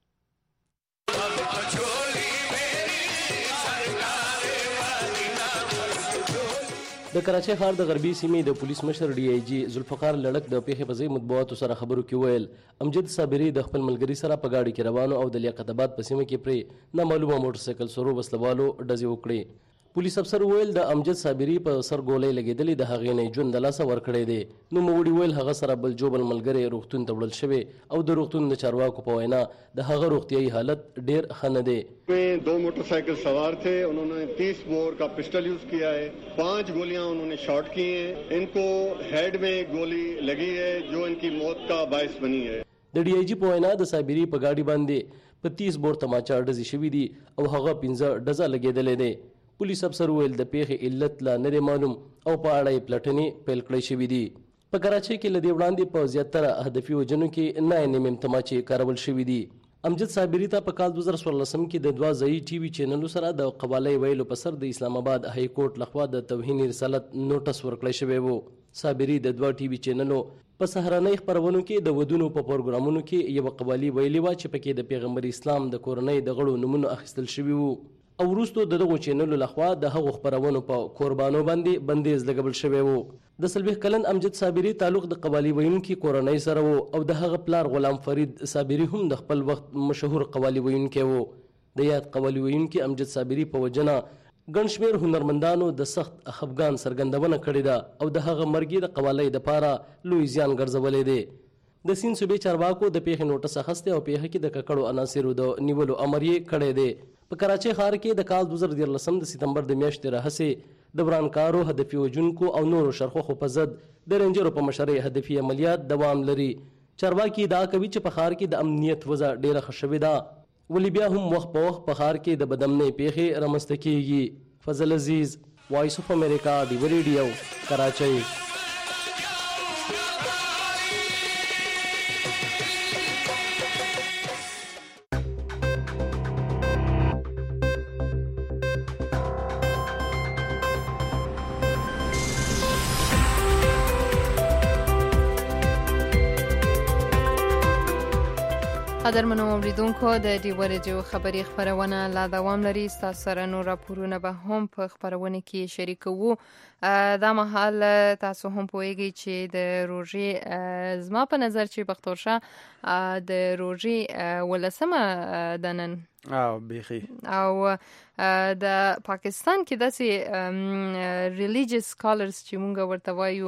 د کراچۍ ښار د غربي سیمې د پولیس مشر ډي آی جي ذوالفقار لړک د پیښې په ځای مطبوعاتو سره خبرو کې ویل امجد صابري د خپل ملګري سره په ګاډي کې روانو او د لیاقت آباد په سیمه کې پرې نامعلومه موټرسایکل سورو وسلوالو ډزې وکړې. پولیس افسر ویل د امجد صابري په سر ګولۍ لګېدلې د هغې نه ژوند د لاسه ورکړی دی. نوموړي ویل هغه سره بل جوبل ملګری روغتون ته وړل شوی او د روغتون د چارواکو په وینا د هغه روغتیایي حالت ډېر ښه نه دی. दो मोटरसाइकिल सवार थे, उन्होंने 30 बोर का पिस्टल यूज किया है, 5 गोलियां उन्होंने शॉट की हैं, इनको हेड में गोली लगी है जो इनकी मौत का बायस बनी है. د ډي آی جي په وینا د صابري په ګاډي باندې په 30 بور تماچا ډزې شوي دي او هغه 15 ډزه لګېدلی دی. پولیس افسر ویل د پیښې علت لا نه دی معلوم او په اړه یې پلټنې پیل کړی شوي دي. په کراچۍ کې له دې وړاندې په زیاتره هدفي وژنو کې 9 تماچې کارول شوي دي. امجد صابري ته په کال 2014 کې د 2 ځایي ټي وي چینلو سره د قوالۍ ویلو په سر د اسلام آباد های کورټ لخوا د توهین رسالت نوټس ورکړی شوی و. صابري د 2 ټي وي چینلو په سهارنۍ خپرونو کې د ودونو په پروګرامونو کې یوه قوالي ویلې وه چې پکې د پیغمبر اسلام د کورنۍ د غړو نومونه اخیستل شوي وو او وروستو د دغو چینلو لخوا د هغو خپرونو په قربانو باندې بندیز لګول شوی و. د 40 کلن امجد صابري تعلق د قوالي ویونکي کورنۍ سره و او د هغه پلار غلام فرید صابري هم د خپل وخت مشهور قوالي ویونکی و. د یاد قوالي ویونکي امجد صابري په وجنه ګڼ شمېر هنرمندانو د سخت خفګان څرګندونه کړې ده او د هغه مرګي د قوالۍ دپاره لوی زیان ګرځولی دی. د سیند صوبې چارواکو د پیښې نوټس اخیستی او پیښه کې د ککړو عناصرو د نیولو امر یې کړی دی. په کراچۍ ښار کې د کال 2013 د سپتمبر د میاشتې راهیسې د ورانکارو هدفي وژونکو او نورو شرخوخو په ضد د رینجرو په مشرۍ هدفي عملیات دوام لري. چارواکي ادعا کوي چې په ښار کې د امنیت وضع ډېره ښه شوې ده ولې بیا هم وخت په وخت په ښار کې د بدامنۍ پیښې رامنځته کیږي. فضل عزیز، وایس اف امریکا ډیوا ریډیو، کراچۍ. قدرمنو اوریدونکو د ډیوا ریډیو خبري خبرونه لا دوام لري. ستاسو سره نور راپورونه به هم په خبرونه کې شریکوو. دا مهال تاسو هم پوهیږئ چې د روژې زما په نظر چې بختور شاه د روژې 18مه د نن بیخي او د پاکستان کې داسې ریلیجیس سکالرز چې مونږ ورته وایو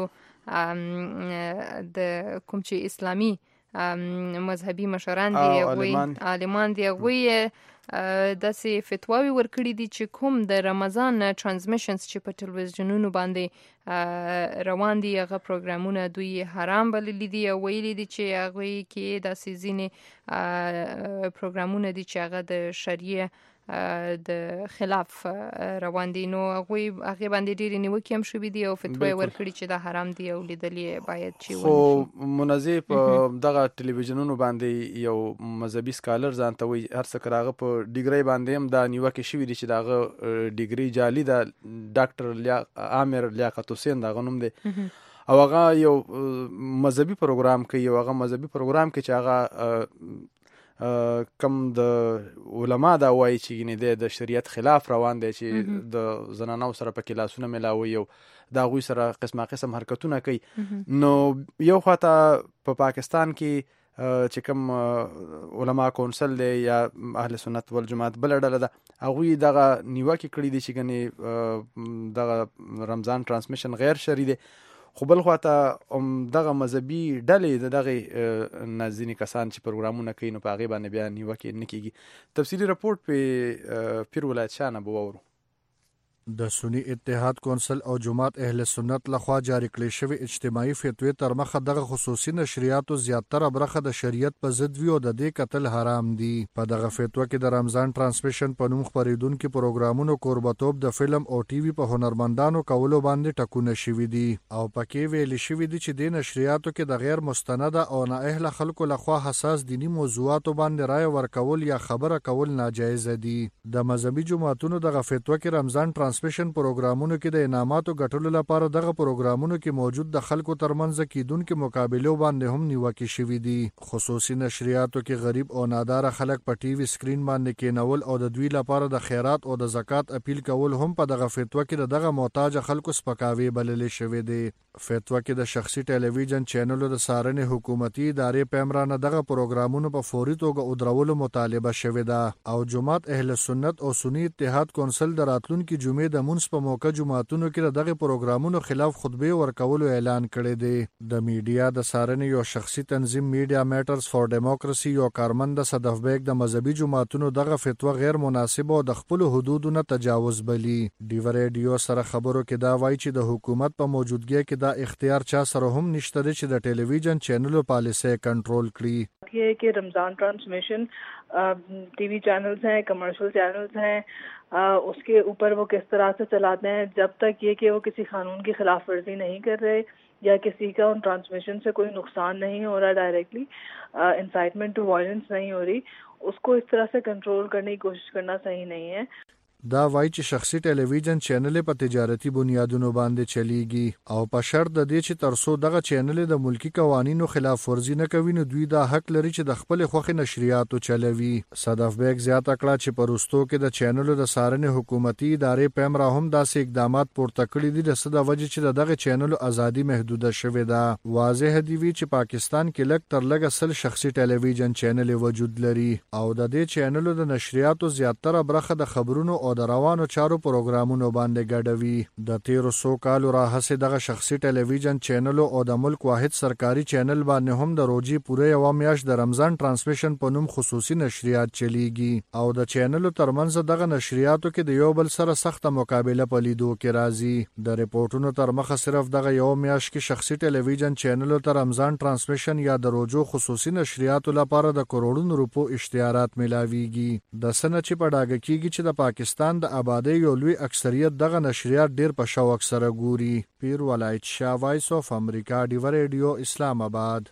د کوم چې اسلامي مذهبي مشران دي عالمان دي هغوی داسې فتواوې ورکړي دي چې کوم د رمضان ترانسمیشنز چې په ټلویزیونونو باندې روان دي هغه پروګرامونه دوی حرام بللي دي او ویلي دي چې هغوی کې داسې ځینې پروګرامونه دي چې هغه د شریعه د خلاف روان دي. نو هغوی هغې باندې ډېرې نیوکې هم شوي دي او فتوا یې ورکړي چې دا حرام دي او لیدل یې باید چې ونه شي. خو منظر په دغه ټلویزیونونو باندې یو مذهبي سکالر ځان ته وایي هر څه که هغه په ډیګرۍ باندې هم دا نیوکې شوي دي چې د هغه ډیګرۍ جعلي ده. ډاکټر عامر لیاقت حسین د هغه نوم دی او هغه یو مذهبي پروګرام کوي او هغه مذهبي پروګرام کې چې هغه کم د علما دا وایي چې د شریعت خلاف روان دی چې د زنانو سره پکې لاسونه ملاوي او د هغوی سره قسم حرکتونه کوي. نو یو خواته په پاکستان کې چې کوم علما کونسل دی یا اهل سنت والجماعت بل ډله ده هغوی دغه نیوکې کړي دي چې ګنې دغه رمضان ترانسمیشن غیر شرعي دی، خو بل خواته دغه مذهبي ډلې دغه نازني کسان چې پروګرامونه کوي نو په هغې باندې بیا نیوکې نه کېږي. تفصیلي رپورټ په پیر ولایت شاه نه به واورو. د سنی اتحاد کونسل او جماعت اهل سنت لخوا جاری کړی شوی اجتماعي فتوی تر مخه دغه خصوصي نشریاتو زیاتره برخه د شریعت په ضد وی او د دې قتل حرام دي. په دغه فتوا کې د رمضان ترانسمیشن په نوم خبرېدونکو پروګرامونو قربتوب د فلم او ټي وي په هنرمندانو کولو باندې ټکونه شوي دي او پکې ویل شوي دي چې د نشریاتو کې د غیر مستنده او نااهله خلکو لخوا حساس دینی موضوعاتو باندې رائے ورکول یا خبره کول ناجایز دي. د مذهبي جماعتونو دغه فتوا کې رمضان ترانسمیشن پروګرامونو کې د انعاماتو ګټلو لپاره دغه پروګرامونو کې موجود د خلکو ترمنځ کېدونکو مقابلو باندې هم نیوکې شوي دي. خصوصي نشریاتو کې غریب او ناداره خلک په ټي وي سکرین باندې کېنول او د دوی لپاره د خیرات او د زکات اپیل کول هم په دغه فتوا کې دغه محتاج خلکو سپکاوي بلل شوی دی. فتوا کې د شخصي ټلویزیون چینلونو د څارنې حکومتي ادارې پیمرانه دغه پروګرامونو په فوري توګه ودرولو مطالبه شوې ده او جماعت اهل سنت او سنی اتحاد کونسل د راتلونکي جمعې د مونځ په موقع جماعتونو کې دغه پروګرامونو خلاف خطبه ورکولو اعلان کړی دی. د میډیا د څارنې یو شخصي تنظیم میډیا میټرز فار ډیموکراسي یو کارمند صدف بیگ د مذهبي جماعتونو دغه فتوا غیر مناسبه او د خپل حدودو نه تجاوز بلی. ډیو ریډیو سره خبرو کې دا وایي چې د حکومت په موجودګۍ کې دا اختیار چا سره هم نشته چې د ټلویزیون چینلو پالیسي کنټرول کړي. یہ کہ رمضان ٹرانسمیشن ٹی وی چینلز ہیں، کمرشل چینلز ہیں، اس کے اوپر وہ کس طرح سے چلاتے ہیں جب تک یہ کہ وہ کسی قانون کی خلاف ورزی نہیں کر رہے یا کسی کا ان ٹرانسمیشن سے کوئی نقصان نہیں ہو رہا ڈائریکٹلی، انسائٹمنٹ ٹو وائلنس نہیں ہو رہی، اس کو اس طرح سے کنٹرول کرنے کی کوشش کرنا صحیح نہیں ہے. دا وایي چې شخصي ټلویزیون چینل په تجارتي بنیادونو باندې چلیږي او په شرط د دې چې ترڅو دغه چینل د ملکی قوانینو خلاف ورزي نه کوي نو دوی دا حق لري چې د خپل خوښ نشریاتو چلوي. صدف بیگ زیاته کړه چې پروستو کې د چینلو د څارنې حکومتي ادارې پیمرا هم داسې اقدامات پورته کړي دي د څه د وجې چې دغه چینلو ازادي محدوده شوې ده. واضح دی وی چې پاکستان کې لږ تر لږه 100 شخصي ټلویزیون چینل وجود لري او د دې چینلو د نشریاتو زیاتره برخه د خبرونو او د روانو چارو پروګرامونو باندې ګډوي. د 1300 کالو راهیسې دغه شخصي ټلویزیون چینلو او د ملک واحد سرکاري چینل باندې هم د روزي پوره یو میاشت د رمضان ترانسمیشن په نوم خصوصي نشریات چلیږي او د چینلو ترمنځ دغه نشریاتو کې د یو بل سره سخت مقابله په لیدو کې راځي. د ریپورتونو تر مخه صرف دغه یو میاشت کې شخصي ټلویزیون چینلو ته رمضان ترانسمیشن یا د روزو خصوصي نشریاتو لپاره د کروڑونو روپو اشتهارات ملاويږي. د سنه چې په ډاګه کېږي چې د پاکستان د آبادی یو لوی اکثریت دغه نشریات ډیر په شوق سره ګوري. پیر ولایت شاه، وایس اف امریکا، ډیو ریډیو، اسلام آباد.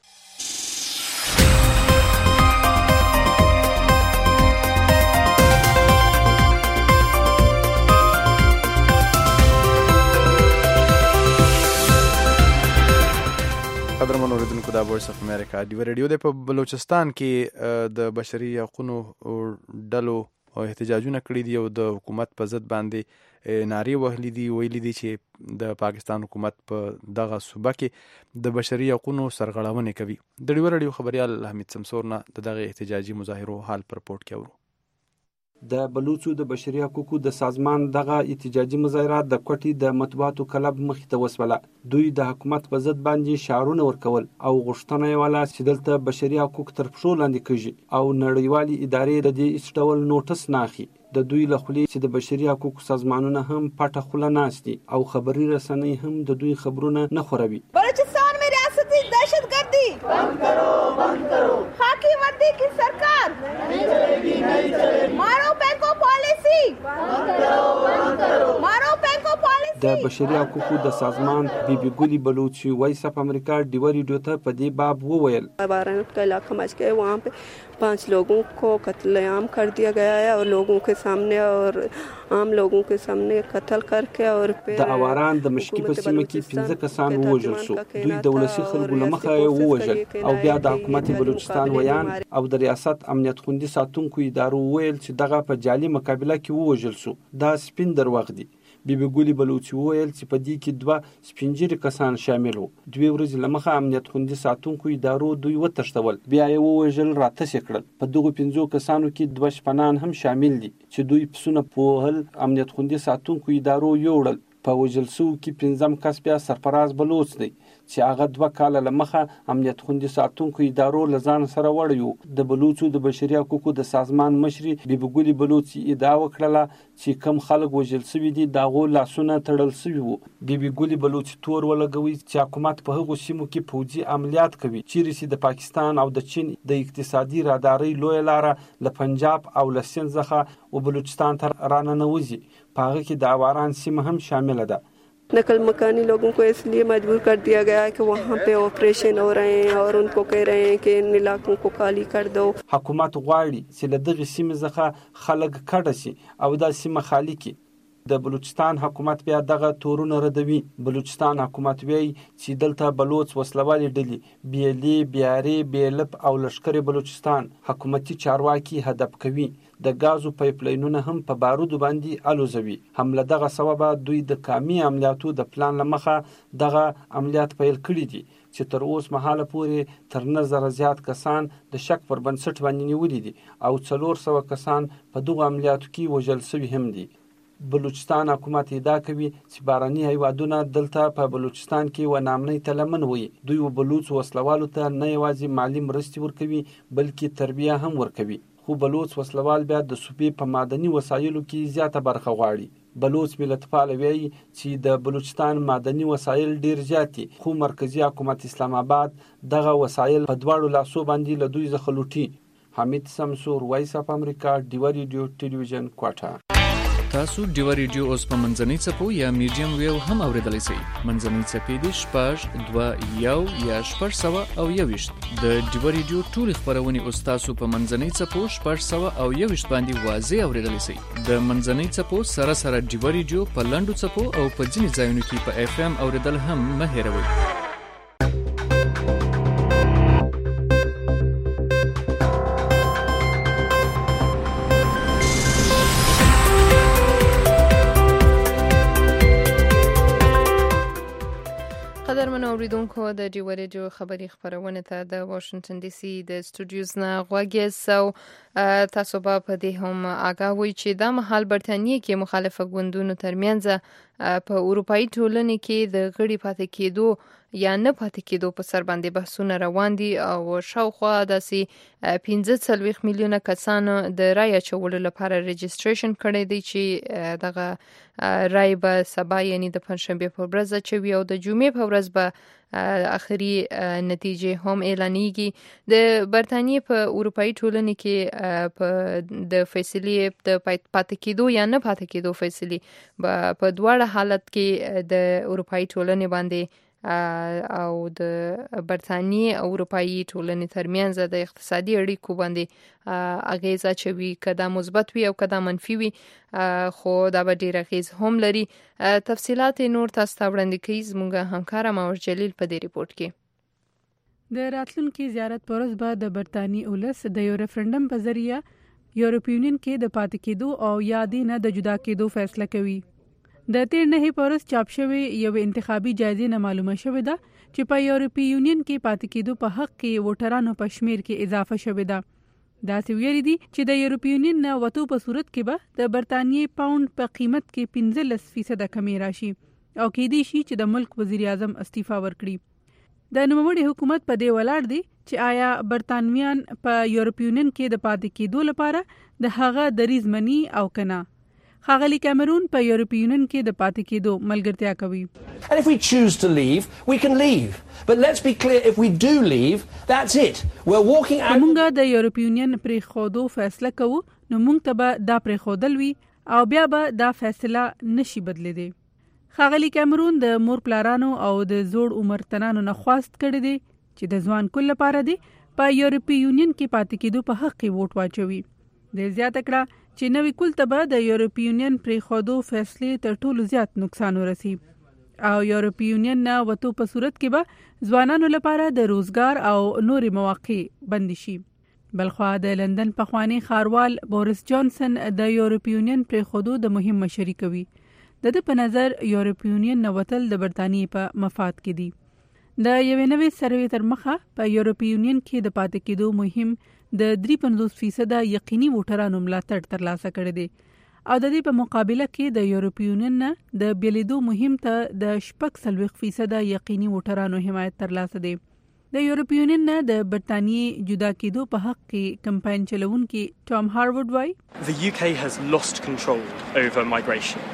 قدرمن اوریدونکو دا وایس اف امریکا ډیو ریډیو د په بلوچستان کې د بشري حقوقو ډلو او احتجاجونه کړي دي او د حکومت په ضد باندې نارې وهلي دي. ویلي دي چې د پاکستان حکومت په دغه صوبه کې د بشري حقوقو سرغړونې کوي. د ډیو ریډیو خبريال حمید سمسور نه دغه احتجاجي مظاهرو حال پر رپورټ کې اورو. د بلوچو د بشري حقوقو د سازمان دغه احتجاجي مظاهرات د کوټي د مطبوعاتو کلب مخې ته وسوله. دوی د حکومت په ضد باندې شعارونه ورکول او غوښتنه یې وکړه چې دلته بشري حقوق تر پښو لاندې کیږي او نړیوالي ادارې د دې هیڅ ډول نوټس نه اخلي. د دوی له خولې چې د بشري حقوقو سازمانونه هم پټه خوله ناست دي او خبري رسنۍ هم د دوی خبرونه نه خوروي. بلوچستان में रियासती दहशतगर्दी बंद करो खाकी वर्दी की सरकार नहीं चलेगी मारो पैको पॉलिसी बंद करो मारो पैको पॉलिसी. د بشري حقوقو د سازمان بیبي ګولي بلوچ وایس اف امریکا ډیو ریډیو ته په دې باب وویل वाराणसी का इलाका मच गया है, वहाँ पे 5 लोगों को कत्लेआम कर दिया गया है और लोगों के सामने और आम लोगों के सामने कत्ल करके और د اواران د مشکی په سیمه کې 15 کسان ووژل شو. دوی د ولسي خلکو له مخه ووژل او بیا د حکومت بلوچستان ویان او د ریاست امنیت خوندي ساتونکو ادارو ویل چې دغه په جعلي مقابله کې ووژل شو. دا سپین دروغ دی. بیبي ګولي بلوچ وویل چې په دې کې 2 سپینجیري کسان شامل وو. 2 ورځې لمخه امنیت خوندي ساتونکو ادارو دوی وتښتول، بیا یې ووژل راتسې کړل. په دغه 15 کسانو کې 2 شپنان هم شامل دي چې دوی پسونه پوهل امنیت خوندي ساتونکو ادارو یوړل. په وژل شو کې 15م کس بیا سرفراز بلوچ دی چې هغه 2 کاله لمخه امنیت خوندي ساتونکو ادارو لزان سره وړیو. د بلوچو د بشري حقوقو د سازمان مشري بیبي ګولي بلوچ ادعا وکړه چې کم خلک وژل شوي دي دغه لاسونه تړل شوي وو. بیبي ګولي بلوچ تور ولګوي چې حکومت په هغو سیمو کې فوجي عملیات کوي چیرې چې د پاکستان او د چین د اقتصادي رادارۍ لوی لاره له پنجاب او له سند څخه و بلوچستان ته راننوځي. په هغه کې د اواران سیمه هم شامل ده. नकल मकानी लोगों को इसलिए मजबूर कर दिया गया है कि वहाँ पे ऑपरेशन हो रहे हैं और उनको कह रहे हैं कि इन इलाकों को खाली कर दो. حکومت غواړي چې له دغه سیمې څخه خلک کډه شي او دا سیمه خالی کړي. د بلوچستان حکومت بیا دغه تورونه ردوي. بلوچستان حکومت وایي چې دلته بلوچ وسلوالي ډلې بیلي بیاري بیلپ او لشکري بلوچستان حکومتي چارواکي هدف کوي. د غازو پایپلاینونه هم په بارودو باندې الوزوي. هم له دغه سببه دوی د کامي عملیاتو د پلان لمخه دغه عملیات پیل کړي دي چې تر اوس مهاله پورې تر 9,000 زیات کسان د شک پر بنسټ باندې نیولي دي او 400 کسان په دغه عملیاتو کې وژل شوي هم دي. بلوچستان حکومت ادعا کوي چې باراني هیوادونه دلته په بلوچستان کې و نامنۍ ته لمن وي. دوی و بلوچ وسلوالو ته نه یوازې مالی مرستې ورکوي بلکې تربیه هم ورکوي. خو بلوچ وسلوال بیا د صوبې په معدني وسایلو کې زیاته برخه غواړي. بلوچ ملتپال وایي چې د بلوچستان معدني وسایل ډیر زیات دي خو مرکزی حکومت اسلام آباد دغه وسایل په دواړو لاسو باندې له دوی څخه لوټي. حمید سمسور وایس اف امریکا ډیو ریډیو ټلویزیون کوټه. تاسو ډیو ریډیو اوس په منځنۍ څپو یا میډیم ویو هم اوریدلای شئ. منځنۍ څپې د 6.2 یا 6.1 د ډیو ریډیو ټول خبرونه اوس تاسو په منځنۍ څپو 6.1 باندې واضح اوریدلای شئ. د منځنۍ څپو سره سره ډیو ریډیو په لاندو څپو او په ځینې ځایونو کې په اف ام اوریدل هم مه هېروئ. قدرمن اوریدونکو د ډیو ریډیو خبری خبرونه ته د واشنگټن ډي سي د سټوډیوز نه غوږی تاسو به په دې هم آگاه وي چې د مهال برتانیې کې مخالفه ګوندونو ترمنځ په اروپאי ټولنې کې د غړي پاتې کېدو یا نه پاتې کېدو په سر باندې بحثونه روان دي او شاوخوا داسې 15 میلیونه کسانو د رای اچولو لپاره رجسټریشن کړی دی چې دغه رای به سبا یعنی د پنځشنبه په ورځ اچوي او د جمعې په ورځ به اخري نتیجې هم اعلانېږي. د برتانیې په اروپאי ټولنې کې په د فیصلې د پاتې کېدو یا نه پاتې کېدو فیصلې په دواړه حالت کې د اروپאי ټولنې باندې او د برتانیې او اروپאי ټولنې ترمنځ د اقتصادي اړیکو باندې اغیز اچوي، کدا مثبت وي او کدا منفي وي، خو دا به ډیر اغیز هم لري. تفصيلات نور تاسو ته وړاندې کوي زموږ همکار ماور جلیل په دې ریپورت کې. د راتلونکي زیارت پرز به د برتانیې ولس د یو ریفرندم په ذریعہ یورپی یونین کې د پاتې کېدو او یا دینه د جدا کېدو فیصله کوي. د 13 پرز چاپ شوی یو انتخابي جایزه نه معلومه شوې ده چې په یورپی یونین کې پاتې کېدو په حق کې ووټرانو په شمیر کې اضافه شوې ده. دا سویری دي چې د یورپی یونین نه وټو په صورت کې به د برتانیې پاوند په قیمت کې 15% کمی راشي او کې دي شي چې د ملک وزیر اعظم استعفا ورکړي. د نوموړي حکومت په دې ولاړ دی چې آیا برتانویان په یورپی یونین کې د پاتې کېدو لپاره د هغه دریځ مني او کنه. خاغلی کیمرون په یورپی یونین کې د پاتې کېدو ملګرتیا کوي. And if we choose to leave, we can leave. But let's be clear, if we do leave, that's it. We're walking out. موږ د یورپی یونین پرې خودو فیصله کوو نو موږ ته به دا پرې خودل وي او بیا به دا فیصله نشي بدلیدي. ښاغلي کیمرون د مور پلارانو او د زوړ عمر تنانو نه خواست کړی دی چې د ځوان کل لپاره دی په یورپی یونین کې پاتې کېدو په حق کې ووټ واچوي. د زیاته کړه چې نوې کل ته به د یورپی یونین پرېښودو فیصلې تر ټولو زیات نقصان ورسي او یورپی یونین نه وتو په صورت کې به ځوانانو لپاره د روزګار او نورې مواقع بند شي. بلخوا د لندن پخوانی ښاروال بوریس جانسن د یورپی یونین پرېښودو د مهم مشري کوي. د ده په نظر یورپی یونین نه وتل د برطانیې په مفاد کې دي. د یوې نوې سروې تر مخه په یورپی یونین کې د پاتې کېدو مهم د 53% یقیني ووټرانو ملاتړ ترلاسه کړی دی او د دې په مقابله کې د یورپی یونین نه د بیلیدو مهم ته د 46% یقیني ووټرانو حمایت ترلاسه دی. د یورپی یونین نه د برطانیې جدا کېدو په حق کې کمپاین چلوونکي ټام هاروارد وایي The UK has lost control over migration.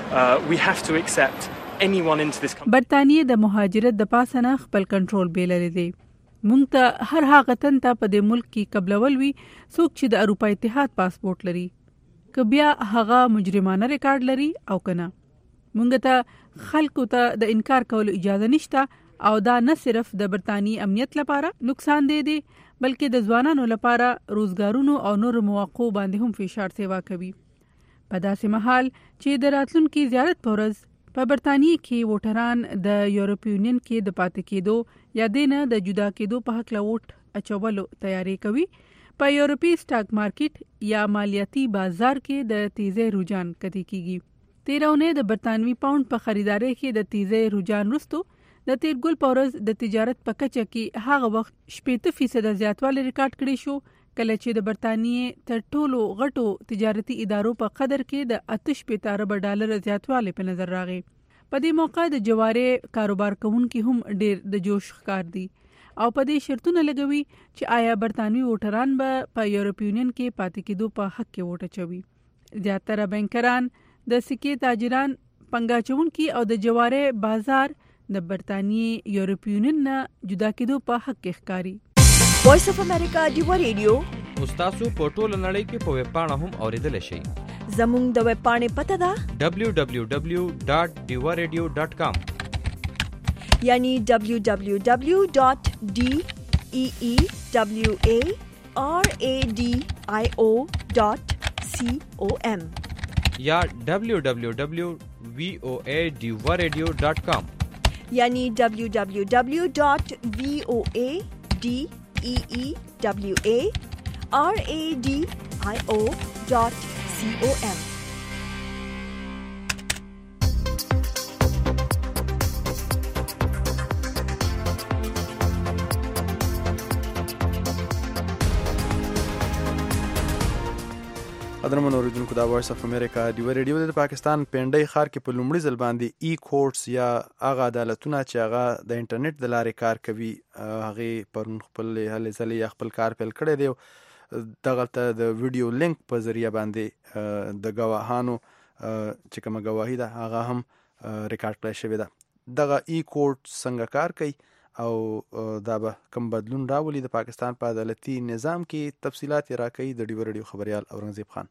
We have to accept anyone into this country. برطانیې د مهاجرت د پاسه نه خپل کنټرول بیللی دی. مونږ ته هر هغه تن ته په دې ملک کې قبلول وي څوک چې د اروپا اتحاد پاسپورت لري که بیا هغه مجرمانه ریکارډ لري او کنه. مونږ ته خلکو ته د انکار کولو اجازه نشته او دا نه صرف د برطانیې امنیت لپاره نقصان دی بلکې د ځوانانو لپاره روزګارونو او نور مواقعو باندې هم فشار سیوا کوي. په داسې مهال چې د راتلونکي زیارت په ورځ په برطانیې کې ووټران د یورپی یونین کې د پاتې کېدو یا دینه د جدا کېدو په حق له ووټ اچولو تیاری کوي. په یورپی سټاک مارکیټ یا مالیاتي بازار کې د تیزی رجحان کتې کیږي. 13 اونۍ د برطانوي پاوند په خریدارۍ کې د تیزی رجحان وروسته د تیر ګل په ورځ د تجارت په کچه کې هغه وخت 80% زیاتوالی ریکارډ کړی شو کله چې د برطانیې تر ټولو غټو تجارتي ادارو په قدر کې د 88 ارب ډالر زیاتوالی په نظر راغی. په دې موقع د جوارې کاروبار کوونکي هم ډېر د جوش ښکار دي او په دې شرطونه لګوي چې آیا برطانوي ووټران به په یورپی یونین کې پاتې کېدو په حق کې ووټ اچوي. زیاتره بانکران، د سکې تاجران، پنګا چونکي او د جوارې بازار د برطانیې یورپی یونین نه جدا کېدو په حق کې ښکاري. وایس اف امریکا ډیوا ریډیو تاسو په ټوله نړۍ کې په ویب پاڼه هم اوریدل شئ. زموږ د ویب پاڼې پته ده www.diwaradio.com یعنی www.deewaradio.com یا www.voadiwaradio.com یعنی www.voadeewaradio.com. قدرمن اوریدونکو دا وایس اف امریکا ډیوا ریډیو د پاکستان پنډۍ ښار کې په لومړي ځل باندې ای کورټس یا هغه عدالتونه چې هغه د انټرنیټ د لارې کار کوي هغه پرون خپل هلې ځلې یا خپل کار پیل کړی دی. دغه ته د ویډیو لینک په ذریعہ باندې د گواهانو چې کومه گواهی ده هغه هم ریکارډ کړی شوې ده. دغه ای کورټ څنګه کار کوي او دا به کوم بدلون راولي د پاکستان په عدالتي نظام کې تفصیلات راکوي د ډیوا ریډیو خبريال اورنګزیب خان.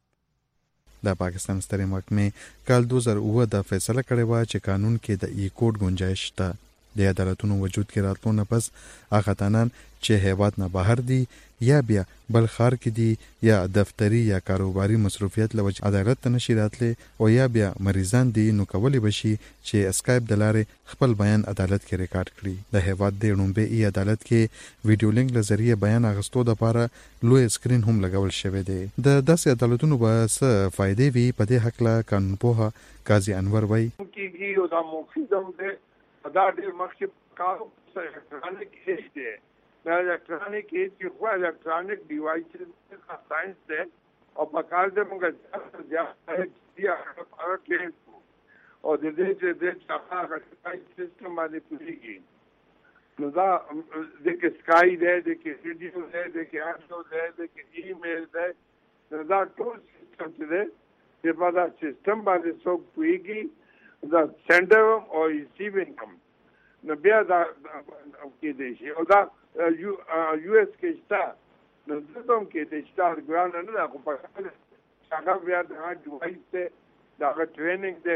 د پاکستان سترې محکمې کال 2009 د فیصله کړې و چې قانون کې د ای کوډ گنجائش شته. د عدالتونو وجود کې راتلو نه پس هغه تنان چې هیواد نه بهر دي یا بیا بل ښار کې دي یا دفتری یا کاروباري مصروفیت لوجه عدالت ته نشي راتلی او یا بیا مریضان دي نو کولی بشي چې اسکایپ د لارې خپل بیان عدالت کې ریکارډ کړي. د هیواد د لومبه ای عدالت کې ویډیو لینک لزریه بیان اغستو د لپاره لوی سکرین هم لګول شوی دی. د داسې عدالتونو به څه فائدې وي په دې حق لا قانون پوها قاضي انور وای کیږي او دا مفیدم ده دا ډېر مخکې کارو سره الکترونیک ایج دی. دا الکترونیک ایج کې خو الکترونیک ډیوایسز کا ساينس ده او په کار دې موږ ځکه چې هغه کې او د دې چې د هغه سیستم باندې پوریږي نو دا د کې سکای ده د کې ویډیو ده د کې آډیو ده د کې ایمیل ده دا ټول سیستم دی چې په دا سیستم باندې څوک پوریږي دا سندر او ریسیوینګ نو بیا دا کې دی شي او دا یو اس کې شته نو زموږ کې د شتار ګران نه دا خو په هغه بیا د ډیوایس ته دا ټریننګ ده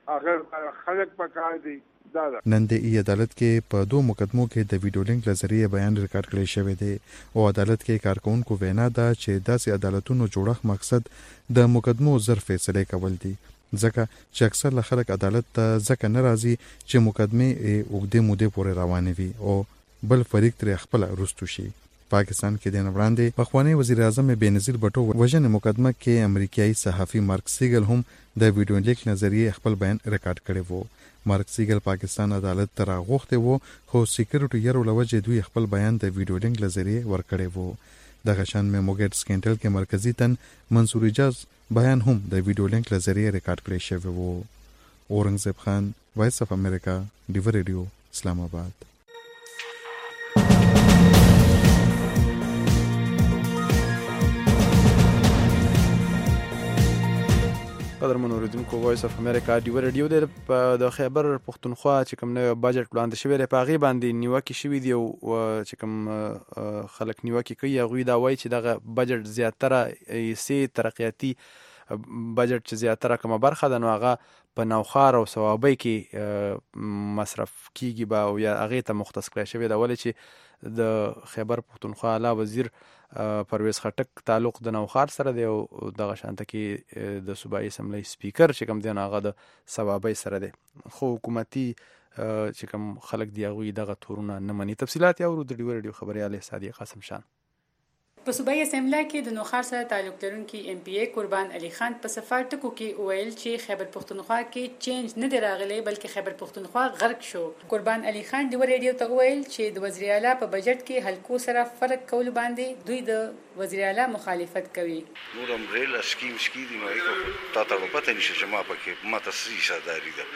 هغه خلک پکار دي. نن د عدالت کې په 2 مقدمو کې د ویډیو لینک لذریعہ بیان ریکارډ کړی شوی دی او عدالت کې کارکونکو وینا ده چې داسې عدالتونو جوړښت مقصد د مقدمو زر فیصله کول دي ځکه چې اکثر خلک عدالت ته ځکه ناراضي چې مقدمه اوږدې مودې پورې روانې وي او بل فریق تر خپل رستو شي. پاکستان کې د وړاندې پخوانی وزیر اعظم بېنظیر بټو وژنې مقدمه کې امریکایي صحافي مارک سیګل هم د ویډیو لینک نظریه خپل بیان ریکارډ کړی وو. مارک سیګل پاکستان عدالت ته راغوښته وو خو سکیورټي یې ولوجه دوی خپل بیان د ویډیو لینک لذریعه ورکړی وو. د غشان میموګټ سکینډل کې مرکزی تن منصور اجاز بیان هم د ویډیو لینک لذریعه ریکارډ کړی شوی وو. اورنګزیب خان، وایس اف امریکا، ډیو ریډیو، اسلام آباد. قدرمن اوریدونکو، وایس اف امریکا ډیو ریډیو د خیبر پښتونخوا چې کوم نوی بجټ وړاندې شوی دی په هغې باندې نیوکې شوي دي او چې کوم خلک نیوکې کوي هغوی دا وایي چې دغه بجټ زیاتره حصې ترقیاتي بجټ چې زیاتره کومه برخه ده نو هغه په نوښار او ثوابۍ کې مصرف کیږي به او یا هغې ته مختص کړی شوی ده ولې چې د خیبر پښتونخوا اعلی وزیر پرویز خټک تعلق د نوښار سره دی او دغه شانته کې د صوبایي اسمبلی سپیکر چې کوم دی هغه د ثوابۍ سره دی خو حکومتي چې کوم خلک دی هغوی دغه تورونه نه مني. تفصیلات یې اورو د ډیو ریډیو خبریال سادیه قاسم شان. په صوبایي اسمبلی کې د نوښار سره تعلق لرونکي ایم پی ای قربان علي خان په صفار ټکو کې وویل چې خیبر پښتونخوا کې چینج نه دی راغلی بلکې خیبر پښتونخوا غرق شو. قربان علي خان ډیو ریډیو ته وویل چې د وزیر اعلی په بجټ کې حلقو سره فرق کول باندې دوی د وزیر اعلی مخالفت کوي. نور هم ریل سکیم دي نو تا ته پته نشي چې ما پکې ما تصریح صداري ده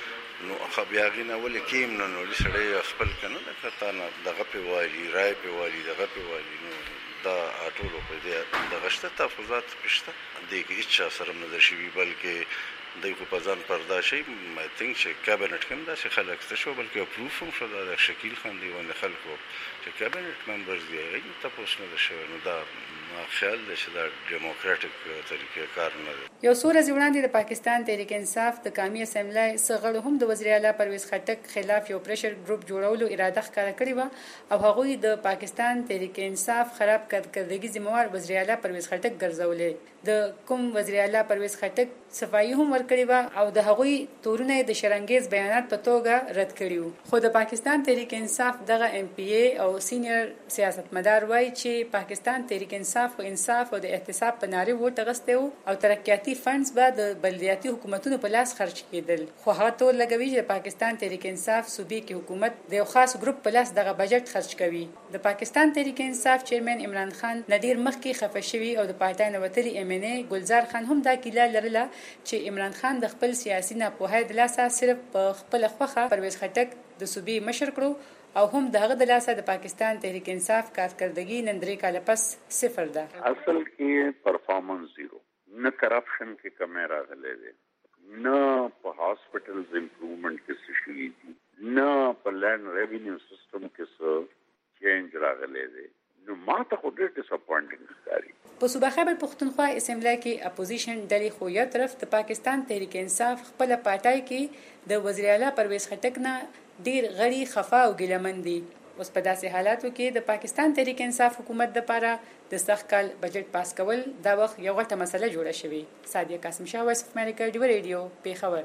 نو خو بیا غینه ولې کېم نه نو لسړی خپل کنه لکه نه دغه په والی رای په والی دغه په والی نو دا ټولو په دې دغه شته تفاوضات پښته د هیڅ سره نه ده شوي بلکې دوی خو په ځان پردا شي مای تینک چې کابینټ کې هم داسې خلک ته شو بلکې اپروف هم شو د شکیل خان دیوان خلکو چې کابینټ ممبرز دی هغوی تاسو نه ده شوی نو دا ما خیال دی چې دا ډیموکراټیک طریقې کار نه دی. یو څو ورځې وړاندې د پاکستان تحریک انصاف د قومي اسمبلی څه غړو هم د وزیر اعلی پرویز خټک خلاف یو پریشر ګروپ جوړولو اراده ښکاره کړې وه او هغوی د پاکستان تحریک انصاف خراب کارکردګي ذمہوار وزیر اعلی پرویز خټک ګرځولې. د کوم وزیر اعلی پرویز خټک صفایي هم ورکړې وه او د هغوی تورونه د شرانګیز بیانات په توګه رد کړي وو. خو د پاکستان تحریک انصاف دغه ایم پی ای او سینیئر سیاستمدار وایي چې پاکستان تحریک انصاف او د احتساب په نارې ورته غسته وو او ترقیاتي فنډز به د بلدیاتي حکومتونو په لاس خرج کېدل. خو هغه تور لګوي چې پاکستان تحریک انصاف صوبې کې حکومت د یو خاص ګروپ په لاس دغه بجټ خرج کوي. د پاکستان تحریک انصاف چیرمن عمران خان نډیر مخکې خفه شوی او د پارټای نه وتلي ایم ان ای ګلزار خان هم دا کیله لرله چې عمران خان د خپل سیاسي ناپوهۍ د لاسه صرف په خپل خوخه پرویز خټک د صوبې مشر کړو او هم دغه د لاسه د پاکستان تحریک انصاف کارکردګي نن 3 کاله پس 0 ده. اصل کې پرفارمنس زیرو نه کرپشن کې کمی راغلی دی نه په هاسپټلز امپروومنٹ کې څه شوي دي نه په لینډ ریونیو سیستم کې څه چینج راغلی دی نو ما ته خو ډېر ډساپوینټینګ ښکاري. په صوبه خیبر پښتونخوا اسمبلی کې اپوزیشن ډلې خو یو طرف د پاکستان تحریک انصاف خپل پارټای کې د وزیر اعلی پرویز خټک نه ډیر غړي خفا او ګیلمن دي. اوس په داسې حالاتو کې د پاکستان تحریک انصاف حکومت لپاره د سخت کال بجټ پاس کول دا وخت یو غټه مسله جوړه شوې. سادیه قاسم شاه، وایس اف امریکا ډیو ریډیو، پیښور.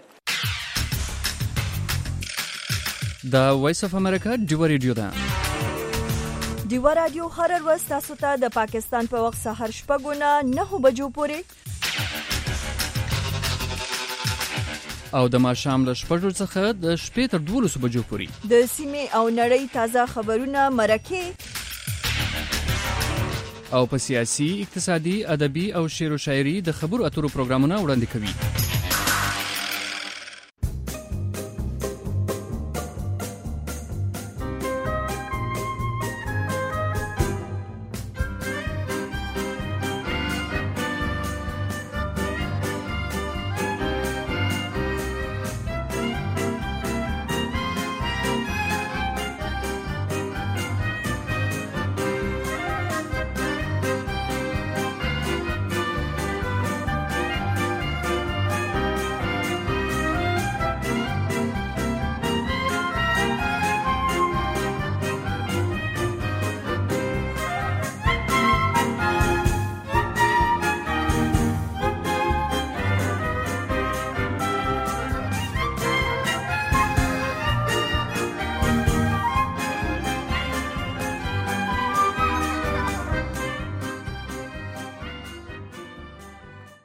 دا وایس اف امریکا ډیو ریډیو ده. ډیو رادیو هر ورځ تاسو ته د پاکستان په وخت سهار 6 نه 9 بجو پورې او د ماښام له 6 څخه د شپې تر 12 بجو پورې د سیمې او نړۍ تازه خبرونه مرکه او په سیاسي، اقتصادي، ادبي او شعر او شاعري د خبرو اترو پروګرامونه وړاندې کوي.